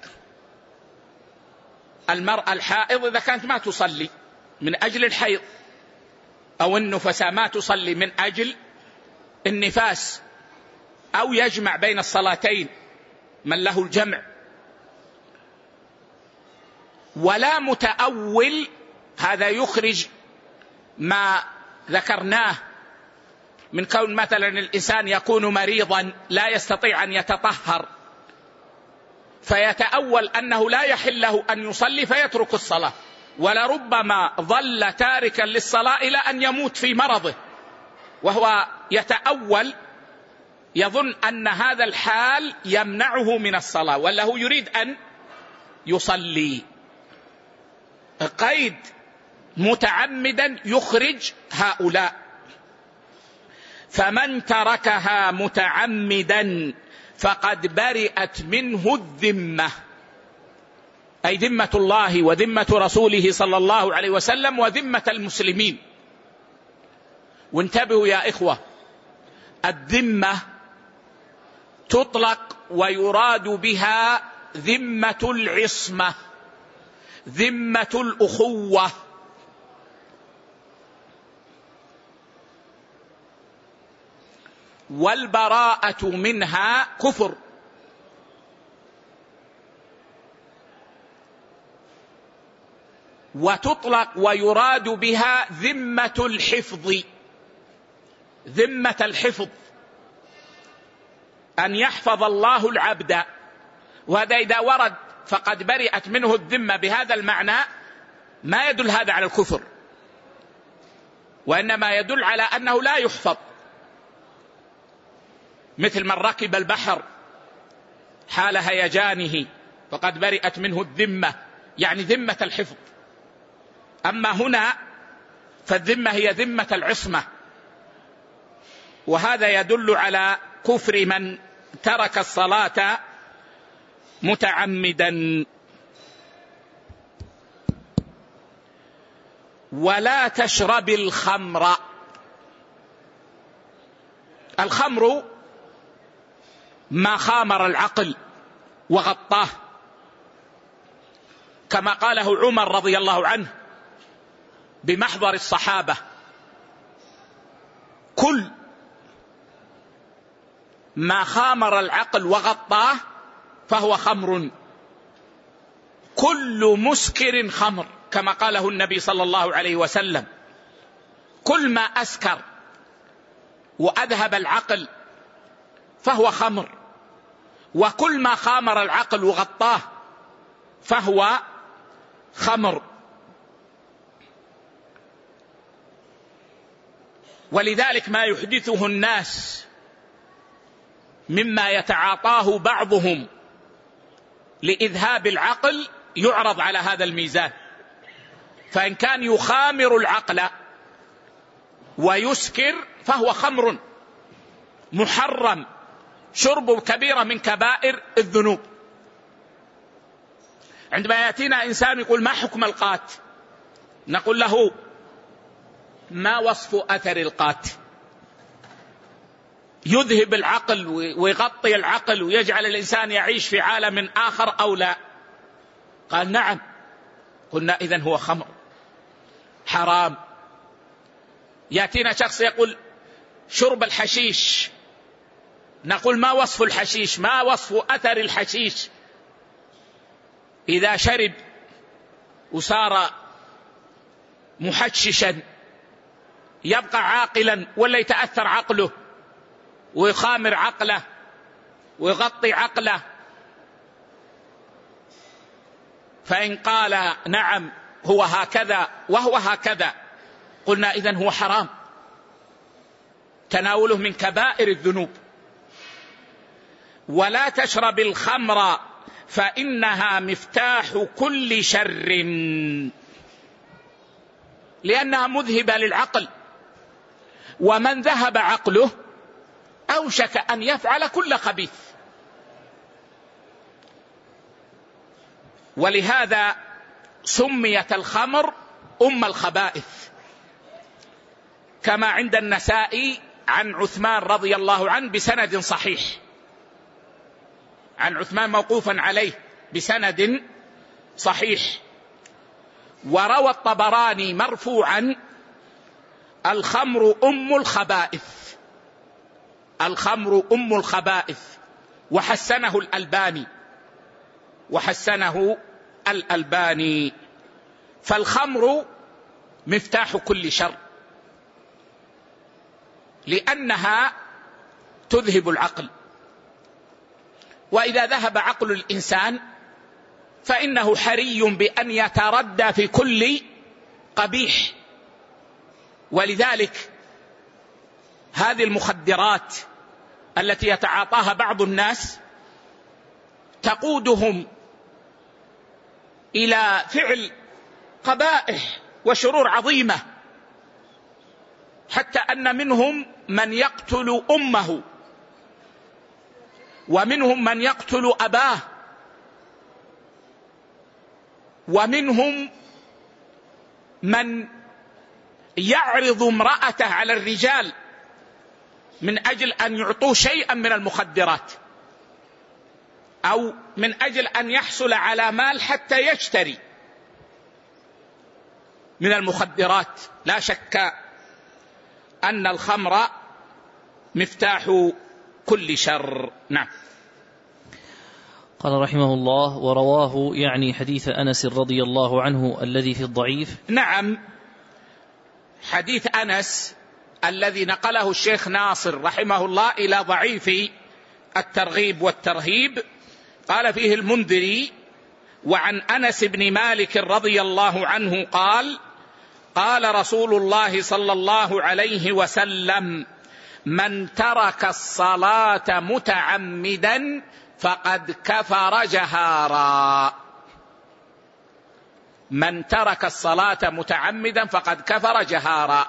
المرأة الحائض إذا كانت ما تصلي من أجل الحيض، أو النفساء ما تصلي من أجل النفاس، أو يجمع بين الصلاتين من له الجمع. ولا متأول هذا يخرج ما ذكرناه من كون مثلا الإنسان يكون مريضا لا يستطيع أن يتطهر فيتأول أنه لا يحل له أن يصلي فيترك الصلاة، ولربما ظل تاركا للصلاة إلى أن يموت في مرضه، وهو يتأول يظن أن هذا الحال يمنعه من الصلاة ولا هو يريد أن يصلي. قيد متعمدا يخرج هؤلاء. فمن تركها متعمدا فقد برئت منه الذمة، أي ذمة الله وذمة رسوله صلى الله عليه وسلم وذمة المسلمين. وانتبهوا يا إخوة، الذمة تطلق ويراد بها ذمة العصمة، ذمة الأخوة. والبراءة منها كفر. وتطلق ويراد بها ذمة الحفظ، ذمة الحفظ، أن يحفظ الله العبد. وهذا إذا ورد فقد برئت منه الذمة بهذا المعنى ما يدل هذا على الكفر، وإنما يدل على أنه لا يحفظ، مثل من ركب البحر حال هيجانه فقد برئت منه الذمة، يعني ذمة الحفظ. أما هنا فالذمة هي ذمة العصمة، وهذا يدل على كفر من ترك الصلاة متعمدا. ولا تشرب الخمر. الخمر ما خامر العقل وغطاه، كما قاله عمر رضي الله عنه بمحضر الصحابة: كل ما خامر العقل وغطاه فهو خمر، كل مسكر خمر، كما قاله النبي صلى الله عليه وسلم. كل ما أسكر وأذهب العقل فهو خمر، وكل ما خامر العقل وغطاه فهو خمر. ولذلك ما يحدثه الناس مما يتعاطاه بعضهم لإذهاب العقل يعرض على هذا الميزان. فإن كان يخامر العقل ويسكر فهو خمر محرم شرب كبيرة من كبائر الذنوب. عندما يأتينا إنسان يقول ما حكم القات، نقول له ما وصف أثر القات؟ يذهب العقل ويغطي العقل ويجعل الإنسان يعيش في عالم آخر أو لا؟ قال نعم. قلنا إذن هو خمر حرام. يأتينا شخص يقول شرب الحشيش، نقول ما وصف الحشيش؟ ما وصف أثر الحشيش؟ إذا شرب وصار محششا يبقى عاقلا ولا يتأثر عقله ويخامر عقله ويغطي عقله؟ فإن قال نعم هو هكذا وهو هكذا قلنا إذن هو حرام، تناوله من كبائر الذنوب. ولا تشرب الخمر فإنها مفتاح كل شر، لأنها مذهبة للعقل، ومن ذهب عقله أوشك أن يفعل كل خبيث. ولهذا سميت الخمر أم الخبائث، كما عند النسائي عن عثمان رضي الله عنه بسند صحيح، عن عثمان موقوفا عليه بسند صحيح. وروى الطبراني مرفوعا الخمر أم الخبائث، الخمر أم الخبائث، وحسنه الألباني وحسنه الألباني. فالخمر مفتاح كل شر، لأنها تذهب العقل، وإذا ذهب عقل الإنسان فإنه حري بأن يتردى في كل قبيح. ولذلك هذه المخدرات التي يتعاطاها بعض الناس تقودهم إلى فعل قبائح وشرور عظيمة، حتى أن منهم من يقتل أمه، ومنهم من يقتل أباه، ومنهم من يعرض امرأته على الرجال من أجل أن يعطوه شيئا من المخدرات، أو من أجل أن يحصل على مال حتى يشتري من المخدرات. لا شك أن الخمر مفتاح كل شر. نعم. قال رحمه الله: ورواه يعني حديث أنس رضي الله عنه الذي في الضعيف. نعم، حديث أنس الذي نقله الشيخ ناصر رحمه الله إلى ضعيف الترغيب والترهيب، قال فيه المنذري: وعن أنس بن مالك رضي الله عنه قال: قال رسول الله صلى الله عليه وسلم: من ترك الصلاة متعمدا فقد كفر جهارا. من ترك الصلاة متعمدا فقد كفر جهارا.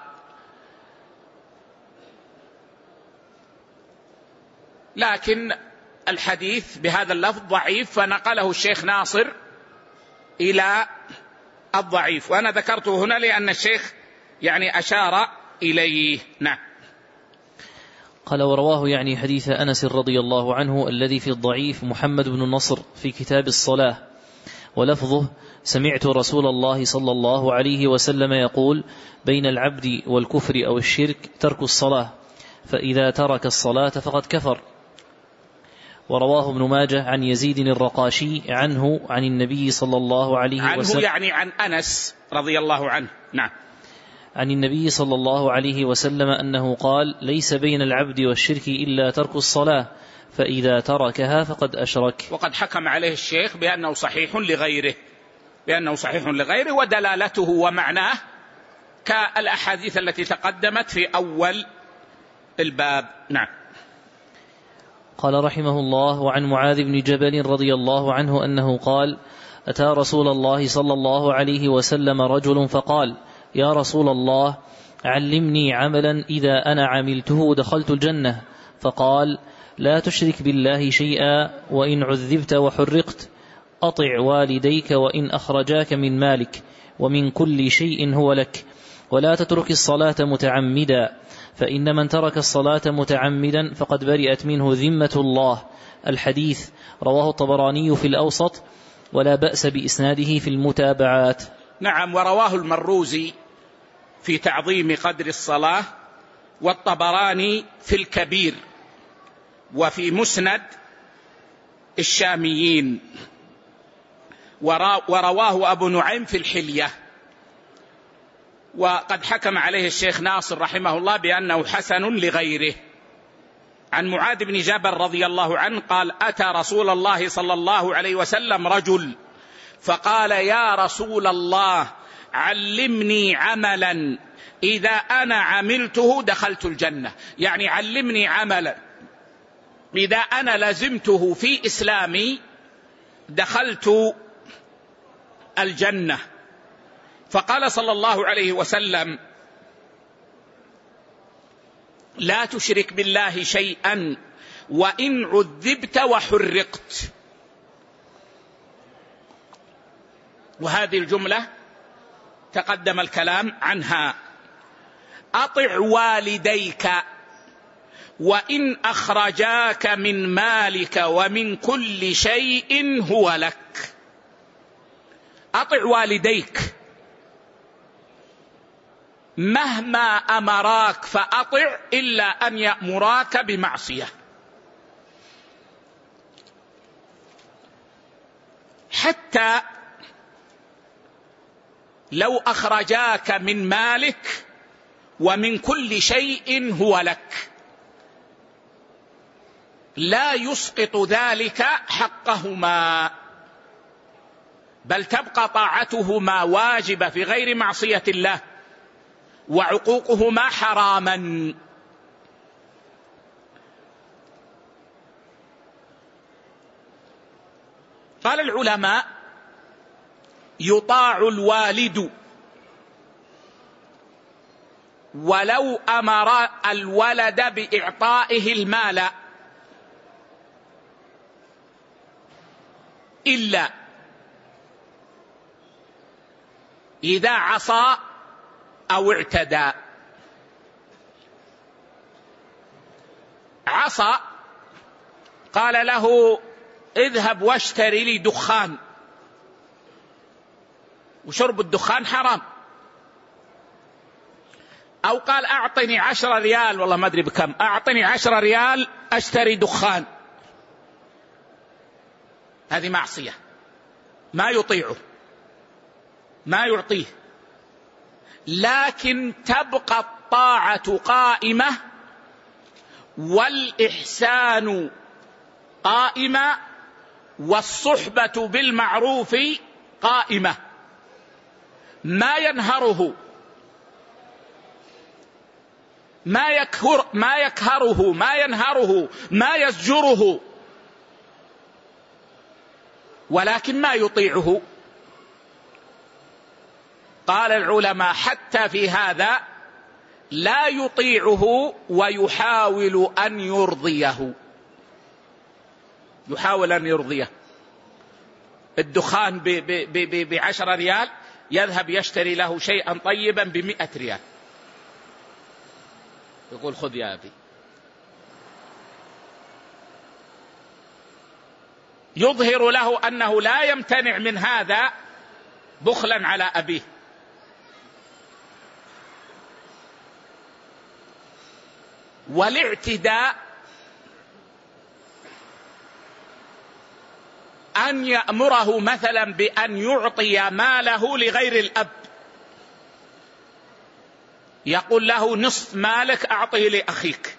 لكن الحديث بهذا اللفظ ضعيف، فنقله الشيخ ناصر إلى الضعيف، وأنا ذكرته هنا لأن الشيخ يعني أشار إليه. نعم. قال: ورواه يعني حديث أنس رضي الله عنه الذي في الضعيف محمد بن النصر في كتاب الصلاة، ولفظه: سمعت رسول الله صلى الله عليه وسلم يقول: بين العبد والكفر أو الشرك ترك الصلاة، فإذا ترك الصلاة فقد كفر. ورواه ابن ماجه عن يزيد الرقاشي عنه عن النبي صلى الله عليه عنه وسلم، يعني عن أنس رضي الله عنه. نعم. عن النبي صلى الله عليه وسلم أنه قال: ليس بين العبد والشرك إلا ترك الصلاة، فإذا تركها فقد أشرك. وقد حكم عليه الشيخ بأنه صحيح لغيره بأنه صحيح لغيره ودلالته ومعناه كالأحاديث التي تقدمت في أول الباب. نعم. قال رحمه الله: وعن معاذ بن جبل رضي الله عنه أنه قال: أتى رسول الله صلى الله عليه وسلم رجل فقال: يا رسول الله، علمني عملا إذا أنا عملته دخلت الجنة. فقال: لا تشرك بالله شيئا، وإن عذبت وحرقت، أطع والديك وإن أخرجاك من مالك، ومن كل شيء هو لك، ولا تترك الصلاة متعمدا، فإن من ترك الصلاة متعمدا فقد برئت منه ذمة الله. الحديث رواه الطبراني في الأوسط، ولا بأس بإسناده في المتابعات. نعم. ورواه المروزي في تعظيم قدر الصلاة، والطبراني في الكبير، وفي مسند الشاميين، ورواه أبو نعيم في الحلية. وقد حكم عليه الشيخ ناصر رحمه الله بأنه حسن لغيره. عن معاذ بن جبل رضي الله عنه قال: أتى رسول الله صلى الله عليه وسلم رجل فقال: يا رسول الله، علمني عملا إذا أنا عملته دخلت الجنة. يعني علمني عملا إذا أنا لزمته في إسلامي دخلت الجنة. فقال صلى الله عليه وسلم: لا تشرك بالله شيئا، وإن عذبت وحرقت. وهذه الجملة تقدم الكلام عنها. أطع والديك وإن أخرجاك من مالك ومن كل شيء هو لك. أطع والديك، مهما أمراك فأطع إلا أن يأمراك بمعصية. حتى لو أخرجاك من مالك ومن كل شيء هو لك، لا يسقط ذلك حقهما، بل تبقى طاعتهما واجبة في غير معصية الله، وعقوقهما حراما. قال العلماء: يطاع الوالد ولو أمر الولد بإعطائه المال، إلا إذا عصى أو اعتدى. عصى، قال له: اذهب واشتري لي دخان، وشرب الدخان حرام. أو قال: أعطني عشر ريال، والله ما أدري بكم، أعطني عشر ريال أشتري دخان. هذه معصية، ما يطيعه، ما يعطيه، لكن تبقى الطاعة قائمة والإحسان قائمة والصحبة بالمعروف قائمة. ما ينهره ما يكهر ما يكهره ما ينهره ما يزجره، ولكن ما يطيعه. قال العلماء: حتى في هذا لا يطيعه ويحاول أن يرضيه، يحاول أن يرضيه. الدخان بعشر ريال، يذهب يشتري له شيئا طيبا بمئة ريال، يقول: خذ يا أبي. يظهر له أنه لا يمتنع من هذا بخلا على أبيه. والاعتداء أن يأمره مثلا بأن يعطي ماله لغير الأب، يقول له نصف مالك أعطه لأخيك،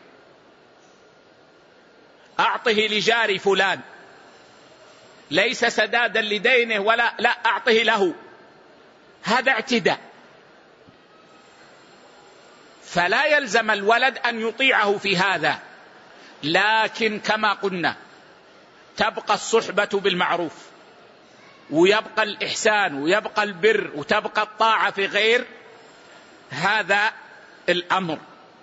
أعطه لجاري فلان، ليس سدادا لدينه ولا لا، أعطه له، هذا اعتداء. فلا يلزم الولد أن يطيعه في هذا، لكن كما قلنا تبقى الصحبة بالمعروف، ويبقى الإحسان، ويبقى البر، وتبقى الطاعة في غير هذا الأمر.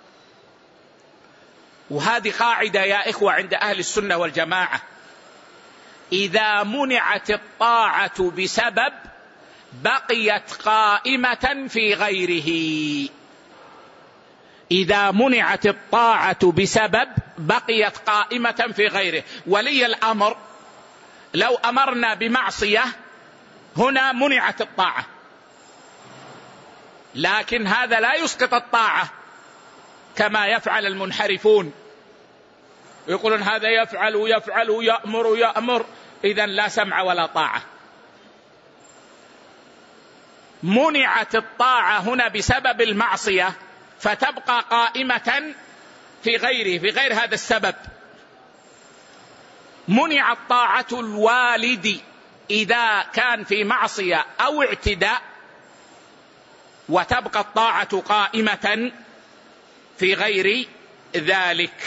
وهذه قاعدة يا إخوة عند أهل السنة والجماعة: إذا منعت الطاعة بسبب بقيت قائمة في غيره. إذا منعت الطاعة بسبب بقيت قائمة في غيره. ولي الأمر لو أمرنا بمعصية هنا منعت الطاعة، لكن هذا لا يسقط الطاعة كما يفعل المنحرفون، يقولون هذا يفعل ويفعل ويأمر ويأمر، إذن لا سمع ولا طاعة. منعت الطاعة هنا بسبب المعصية فتبقى قائمة في غيره، في غير هذا السبب. منعت طاعة الوالد إذا كان في معصية أو اعتداء، وتبقى الطاعة قائمة في غير ذلك.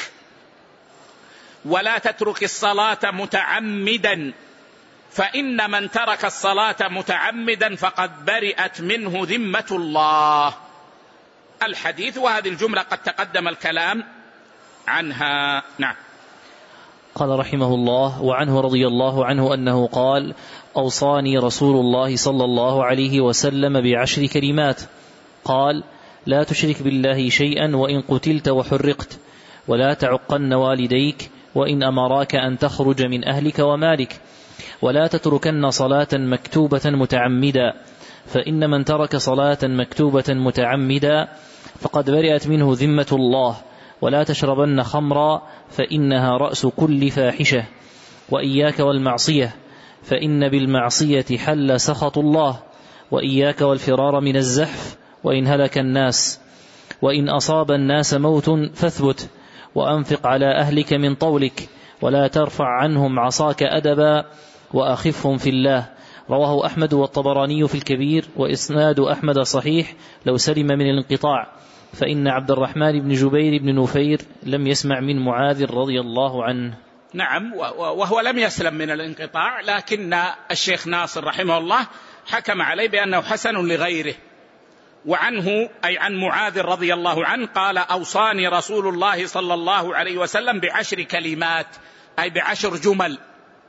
ولا تترك الصلاة متعمدا، فإن من ترك الصلاة متعمدا فقد برئت منه ذمة الله. الحديث، وهذه الجملة قد تقدم الكلام عنها. نعم. قال رحمه الله: وعنه رضي الله عنه أنه قال: أوصاني رسول الله صلى الله عليه وسلم بعشر كلمات. قال: لا تشرك بالله شيئا وإن قتلت وحرقت، ولا تعقن والديك وإن أمراك أن تخرج من أهلك ومالك، ولا تتركن صلاة مكتوبة متعمدا، فإن من ترك صلاة مكتوبة متعمدا فقد برئت منه ذمة الله، ولا تشربن خمرا فإنها رأس كل فاحشة، وإياك والمعصية فإن بالمعصية حل سخط الله، وإياك والفرار من الزحف وإن هلك الناس، وإن أصاب الناس موت فاثبت، وأنفق على أهلك من طولك، ولا ترفع عنهم عصاك أدبا، وأخفهم في الله. رواه أحمد والطبراني في الكبير، وإسناد أحمد صحيح لو سلم من الانقطاع، فإن عبد الرحمن بن جبير بن نفير لم يسمع من معاذ رضي الله عنه. نعم، وهو لم يسلم من الانقطاع، لكن الشيخ ناصر رحمه الله حكم عليه بأنه حسن لغيره. وعنه أي عن معاذ رضي الله عنه قال: أوصاني رسول الله صلى الله عليه وسلم بعشر كلمات، أي بعشر جمل.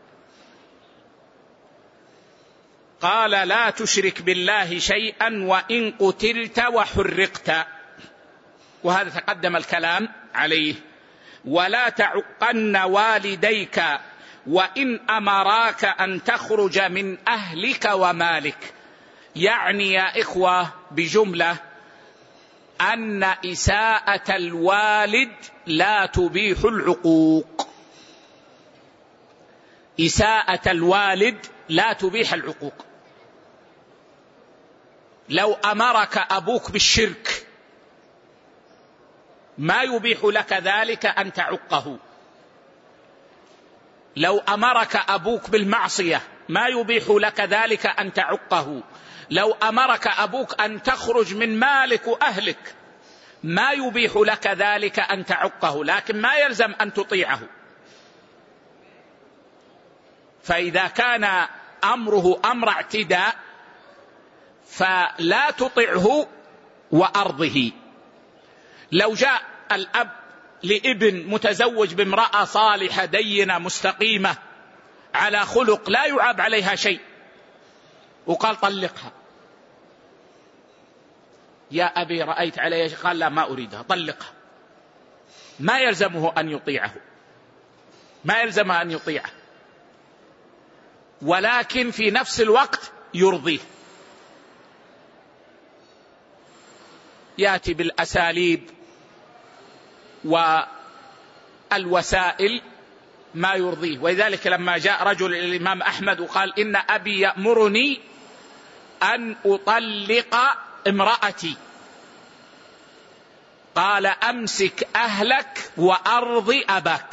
قال: لا تشرك بالله شيئا وإن قتلت وحرقت، وهذا تقدم الكلام عليه. ولا تعقن والديك وإن أمراك أن تخرج من أهلك ومالك. يعني يا إخوة بجملة أن إساءة الوالد لا تبيح العقوق. إساءة الوالد لا تبيح العقوق. لو أمرك أبوك بالشرك ما يبيح لك ذلك أن تعقه. لو أمرك أبوك بالمعصية ما يبيح لك ذلك أن تعقه. لو أمرك أبوك أن تخرج من مالك وأهلك ما يبيح لك ذلك أن تعقه، لكن ما يلزم أن تطيعه. فإذا كان أمره أمر اعتداء فلا تطعه وأرضه. لو جاء الأب لابن متزوج بامرأة صالحة دينة مستقيمة على خلق لا يعاب عليها شيء وقال: طلقها. يا أبي رأيت عليها، قال: لا ما أريدها، طلقها. ما يلزمه أن يطيعه، ما يلزمه أن يطيعه، ولكن في نفس الوقت يرضيه. يأتي بالأساليب والوسائل ما يرضيه. ولذلك لما جاء رجل إلى الإمام أحمد وقال: إن أبي يأمرني أن أطلق امرأتي، قال أمسك أهلك وأرض أباك.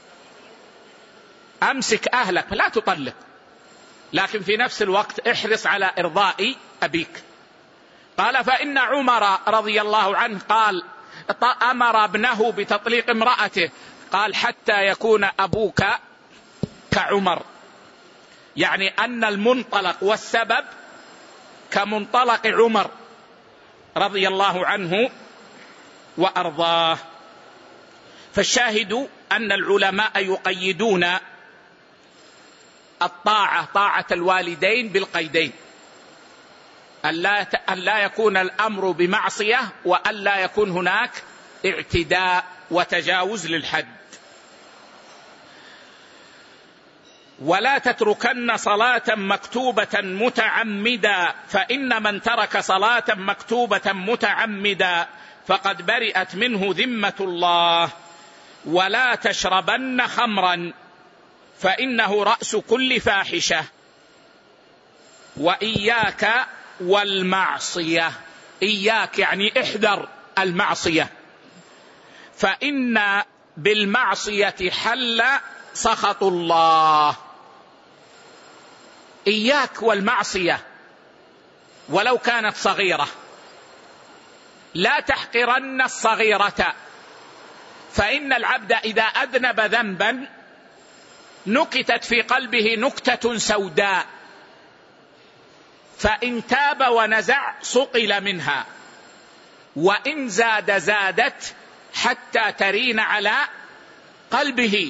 أمسك أهلك، لا تطلق، لكن في نفس الوقت احرص على إرضاء أبيك. قال فإن عمر رضي الله عنه قال أمر ابنه بتطليق امرأته، قال حتى يكون أبوك كعمر، يعني أن المنطلق والسبب كمنطلق عمر رضي الله عنه وأرضاه. فالشاهد أن العلماء يقيدون الطاعة طاعة الوالدين بالقيدين، أن لا يكون الأمر بمعصية وأن لا يكون هناك اعتداء وتجاوز للحد. ولا تتركن صلاة مكتوبة متعمدا، فإن من ترك صلاة مكتوبة متعمدا فقد برئت منه ذمة الله. ولا تشربن خمرا فإنه رأس كل فاحشة. وإياك والمعصية، إياك يعني احذر المعصية، فإن بالمعصية حل سخط الله. إياك والمعصية ولو كانت صغيرة، لا تحقرن الصغيرة، فإن العبد إذا أذنب ذنبا نكتت في قلبه نكتة سوداء، فإن تاب ونزع صقل منها، وإن زاد زادت حتى ترين على قلبه.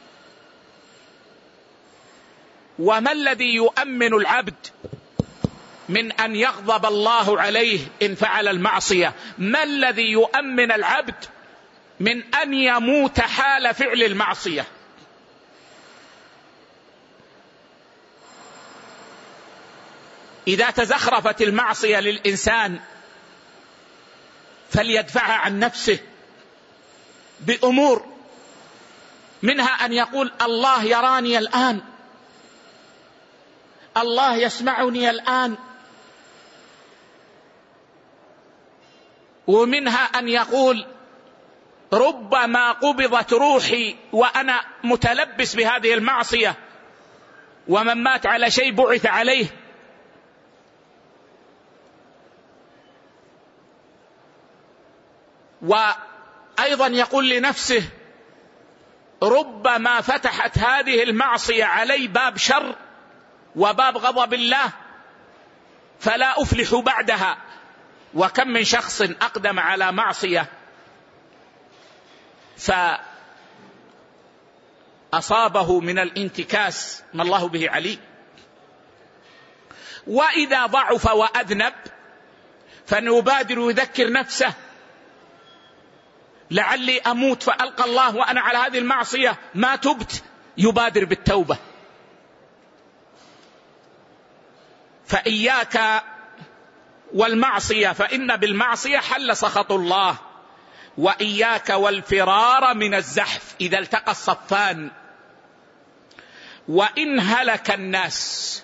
وما الذي يؤمن العبد من أن يغضب الله عليه إن فعل المعصية؟ ما الذي يؤمن العبد من أن يموت حال فعل المعصية؟ إذا تزخرفت المعصية للإنسان فليدفعها عن نفسه بأمور، منها أن يقول الله يراني الآن، الله يسمعني الآن، ومنها أن يقول ربما قبضت روحي وأنا متلبس بهذه المعصية، ومن مات على شيء بعث عليه. وأيضا يقول لنفسه ربما فتحت هذه المعصية علي باب شر وباب غضب الله فلا أفلح بعدها. وكم من شخص أقدم على معصية فأصابه من الانتكاس ما الله به عليم. وإذا ضعف وأذنب فنبادر يذكر نفسه لعلي أموت فألقى الله وأنا على هذه المعصية ما تبت، يبادر بالتوبة. فإياك والمعصية، فإن بالمعصية حل سخط الله. وإياك والفرار من الزحف إذا التقى الصفان. وإن هلك الناس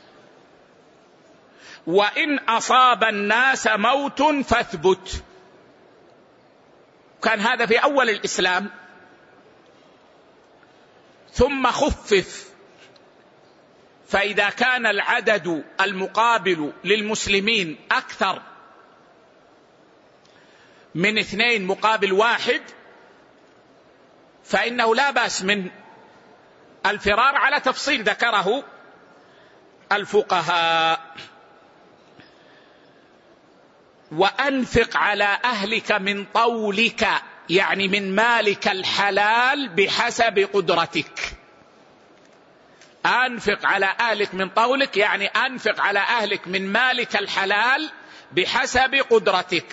وإن أصاب الناس موت فاثبت. كان هذا في أول الإسلام، ثم خفف، فإذا كان العدد المقابل للمسلمين أكثر من اثنين مقابل واحد فإنه لا بأس من الفرار على تفصيل ذكره الفقهاء. وأنفق على أهلك من طولك، يعني من مالك الحلال بحسب قدرتك. أنفق على أهلك من طولك يعني أنفق على أهلك من مالك الحلال بحسب قدرتك.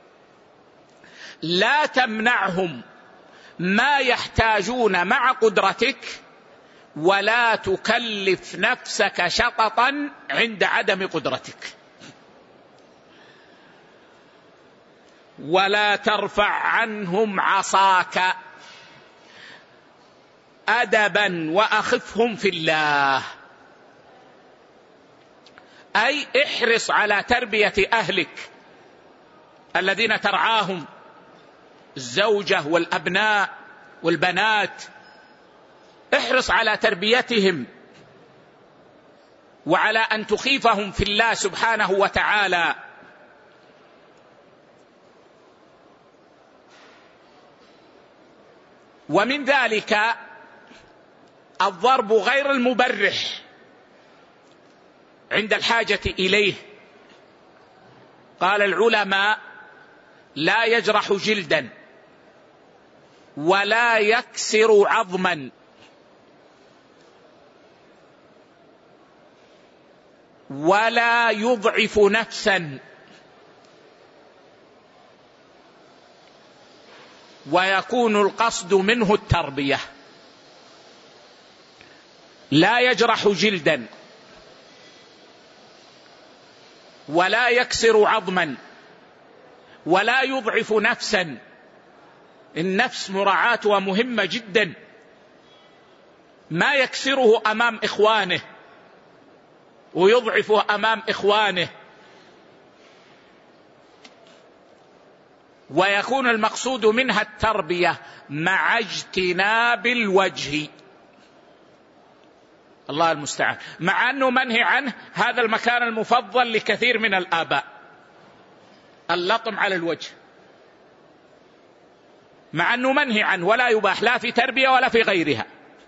لا تمنعهم ما يحتاجون مع قدرتك، ولا تكلف نفسك شططا عند عدم قدرتك. ولا ترفع عنهم عصاك، أدبا وأخفهم في الله، أي احرص على تربية أهلك الذين ترعاهم الزوجة والأبناء والبنات، احرص على تربيتهم وعلى أن تخيفهم في الله سبحانه وتعالى. ومن ذلك الضرب غير المبرح عند الحاجة إليه. قال العلماء: لا يجرح جلدا ولا يكسر عظما ولا يضعف نفسا، ويكون القصد منه التربية. لا يجرح جلدا ولا يكسر عظما ولا يضعف نفسا. النفس مراعاتها مهمة جدا، ما يكسره أمام إخوانه ويضعفه أمام إخوانه. ويكون المقصود منها التربية مع اجتناب الوجه. الله المستعان. مع أنه منهي عنه، هذا المكان المفضل لكثير من الآباء، اللطم على الوجه، مع أنه منهي عنه ولا يباح لا في تربية ولا في غيرها.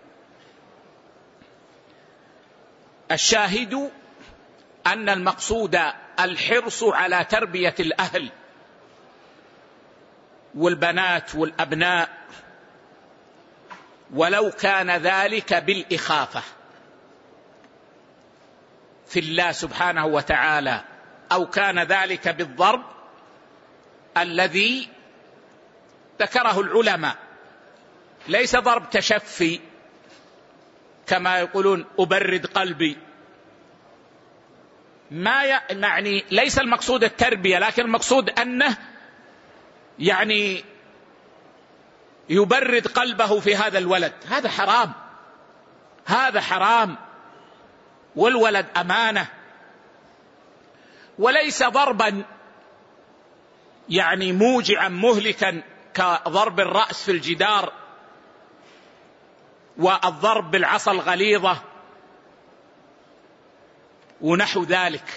الشاهد أن المقصود الحرص على تربية الأهل والبنات والأبناء، ولو كان ذلك بالإخافة في الله سبحانه وتعالى، أو كان ذلك بالضرب الذي ذكره العلماء، ليس ضرب تشفي كما يقولون أبرد قلبي، ما يعني ليس المقصود التربية، لكن المقصود أنه يعني يبرد قلبه في هذا الولد. هذا حرام، هذا حرام، والولد أمانة. وليس ضربا يعني موجعا مهلكا كضرب الرأس في الجدار والضرب بالعصا الغليظة ونحو ذلك.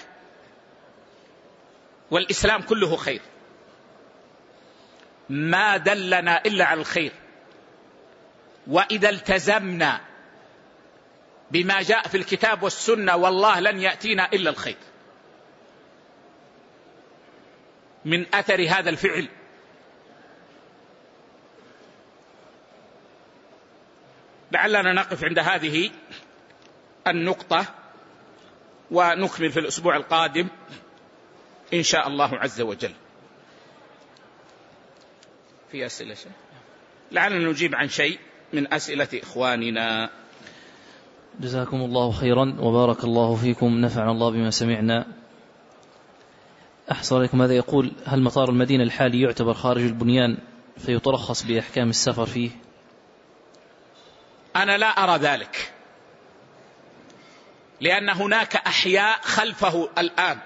والإسلام كله خير، ما دلنا إلا على الخير. وإذا التزمنا بما جاء في الكتاب والسنة والله لن يأتينا إلا الخير من أثر هذا الفعل. لعلنا نقف عند هذه النقطة ونكمل في الأسبوع القادم إن شاء الله عز وجل. في أسئلة شيء؟ لعلنا نجيب عن شيء من أسئلة إخواننا. جزاكم الله خيرا وبارك الله فيكم، نفعنا الله بما سمعنا. أحسن عليكم. هذا يقول: هل مطار المدينة الحالي يعتبر خارج البنيان فيترخص بأحكام السفر فيه؟ أنا لا أرى ذلك، لأن هناك أحياء خلفه الآن،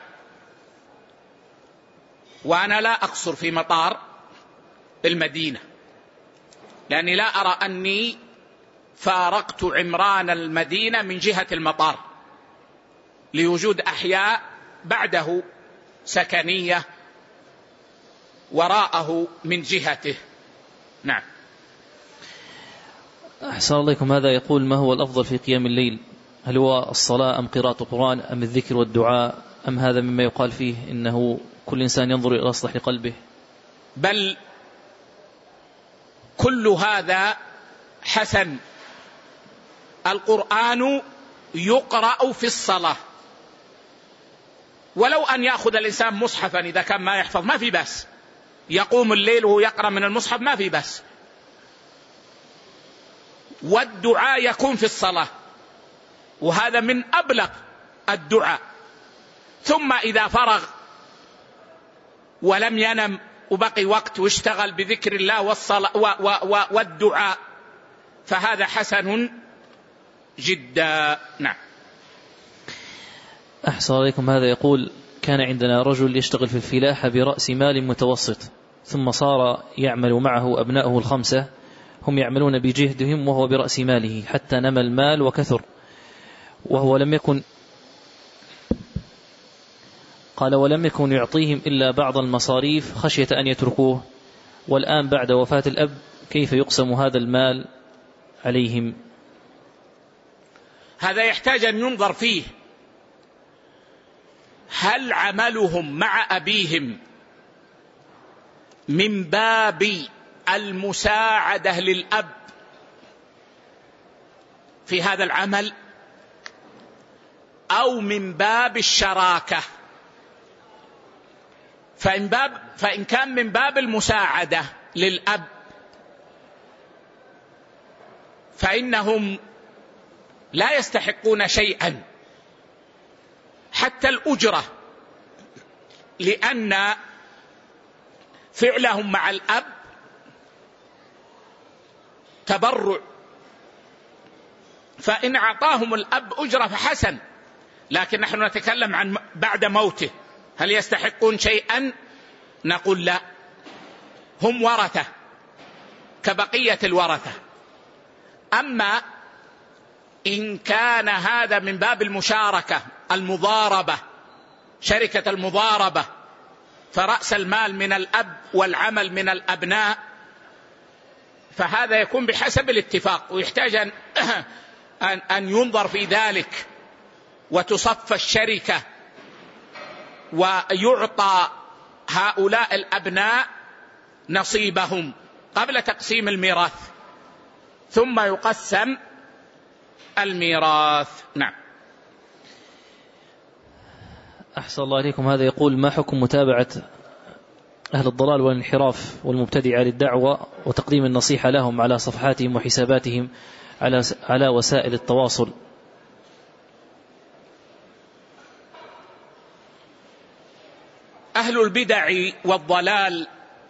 وأنا لا أقصر في مطار المدينة، لأني لا أرى أني فارقت عمران المدينة من جهة المطار، لوجود أحياء بعده سكنية وراءه من جهته. نعم. أحسن عليكم. هذا يقول: ما هو الأفضل في قيام الليل؟ هل هو الصلاة أم قراءة القرآن أم الذكر والدعاء أم هذا مما يقال فيه إنه كل إنسان ينظر إلى أصلح لقلبه؟ بل كل هذا حسن. القرآن يقرأ في الصلاة، ولو أن يأخذ الإنسان مصحفا إذا كان ما يحفظ ما في بس، يقوم الليل وهو يقرأ من المصحف ما في بس. والدعاء يكون في الصلاة، وهذا من أبلغ الدعاء. ثم إذا فرغ ولم ينم وبقي وقت واشتغل بذكر الله والصلاة والدعاء فهذا حسن جدا. نعم. أحسن عليكم. هذا يقول: كان عندنا رجل يشتغل في الفلاحة برأس مال متوسط، ثم صار يعمل معه أبناؤه الخمسة هم يعملون بجهدهم وهو برأس ماله حتى نمى المال وكثر، وهو لم يكن قال ولم يكن يعطيهم إلا بعض المصاريف خشية أن يتركوه، والآن بعد وفاة الأب كيف يقسم هذا المال عليهم؟ هذا يحتاج أن ينظر فيه، هل عملهم مع أبيهم من باب المساعدة للأب في هذا العمل أو من باب الشراكة؟ فإن, باب فإن كان من باب المساعدة للأب فإنهم لا يستحقون شيئا حتى الأجرة، لأن فعلهم مع الأب تبرع، فإن أعطاهم الأب أجرة فحسن، لكن نحن نتكلم عن بعد موته، هل يستحقون شيئا؟ نقول لا، هم ورثة كبقية الورثة. أما إن كان هذا من باب المشاركة المضاربة، شركة المضاربة، فرأس المال من الأب والعمل من الأبناء، فهذا يكون بحسب الاتفاق، ويحتاج أن, أن ينظر في ذلك وتصف الشركة ويعطى هؤلاء الأبناء نصيبهم قبل تقسيم الميراث، ثم يقسم الميراث. نعم. أحسن الله عليكم. هذا يقول: ما حكم متابعة أهل الضلال والانحراف والمبتدعة للدعوة وتقديم النصيحة لهم على صفحاتهم وحساباتهم على على وسائل التواصل؟ أهل البدع والضلال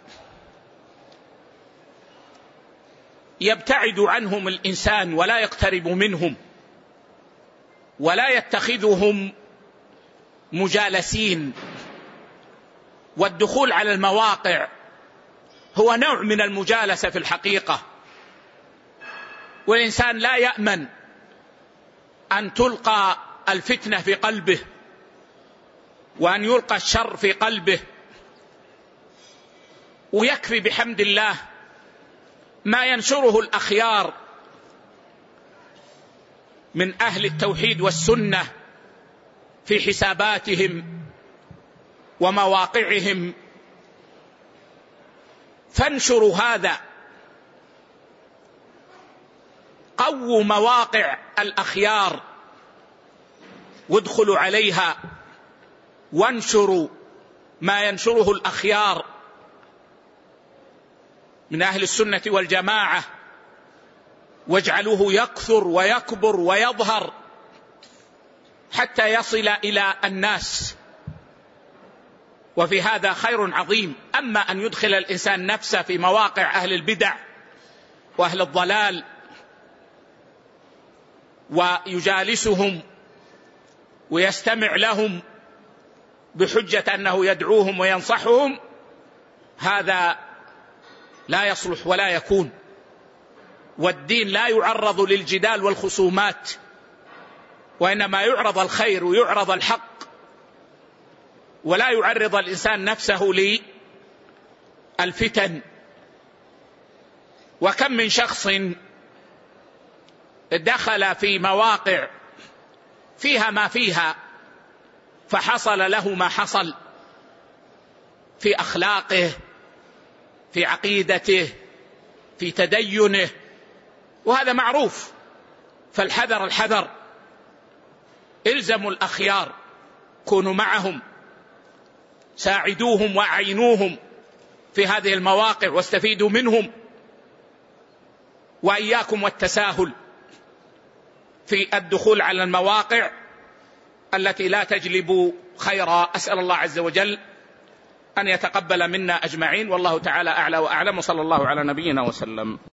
يبتعد عنهم الإنسان ولا يقترب منهم ولا يتخذهم مجالسين، والدخول على المواقع هو نوع من المجالسة في الحقيقة، والإنسان لا يأمن أن تلقى الفتنة في قلبه وأن يلقى الشر في قلبه، ويكفي بحمد الله ما ينشره الأخيار من أهل التوحيد والسنة في حساباتهم ومواقعهم، فانشروا هذا، قووا مواقع الأخيار وادخلوا عليها وانشروا ما ينشره الأخيار من أهل السنة والجماعة، واجعلوه يكثر ويكبر ويظهر حتى يصل إلى الناس، وفي هذا خير عظيم. أما أن يدخل الإنسان نفسه في مواقع أهل البدع وأهل الضلال ويجالسهم ويستمع لهم بحجة أنه يدعوهم وينصحهم، هذا لا يصلح ولا يكون. والدين لا يعرض للجدال والخصومات، وإنما يعرض الخير ويعرض الحق، ولا يعرض الإنسان نفسه للفتن. وكم من شخص دخل في مواقع فيها ما فيها فحصل له ما حصل في أخلاقه، في عقيدته، في تدينه، وهذا معروف. فالحذر الحذر، الزموا الأخيار، كونوا معهم، ساعدوهم وأعينوهم في هذه المواقع واستفيدوا منهم، وإياكم والتساهل في الدخول على المواقع التي لا تجلب خيرا. أسأل الله عز وجل أن يتقبل منا أجمعين، والله تعالى أعلى وأعلم، وصلى الله على نبينا وسلم.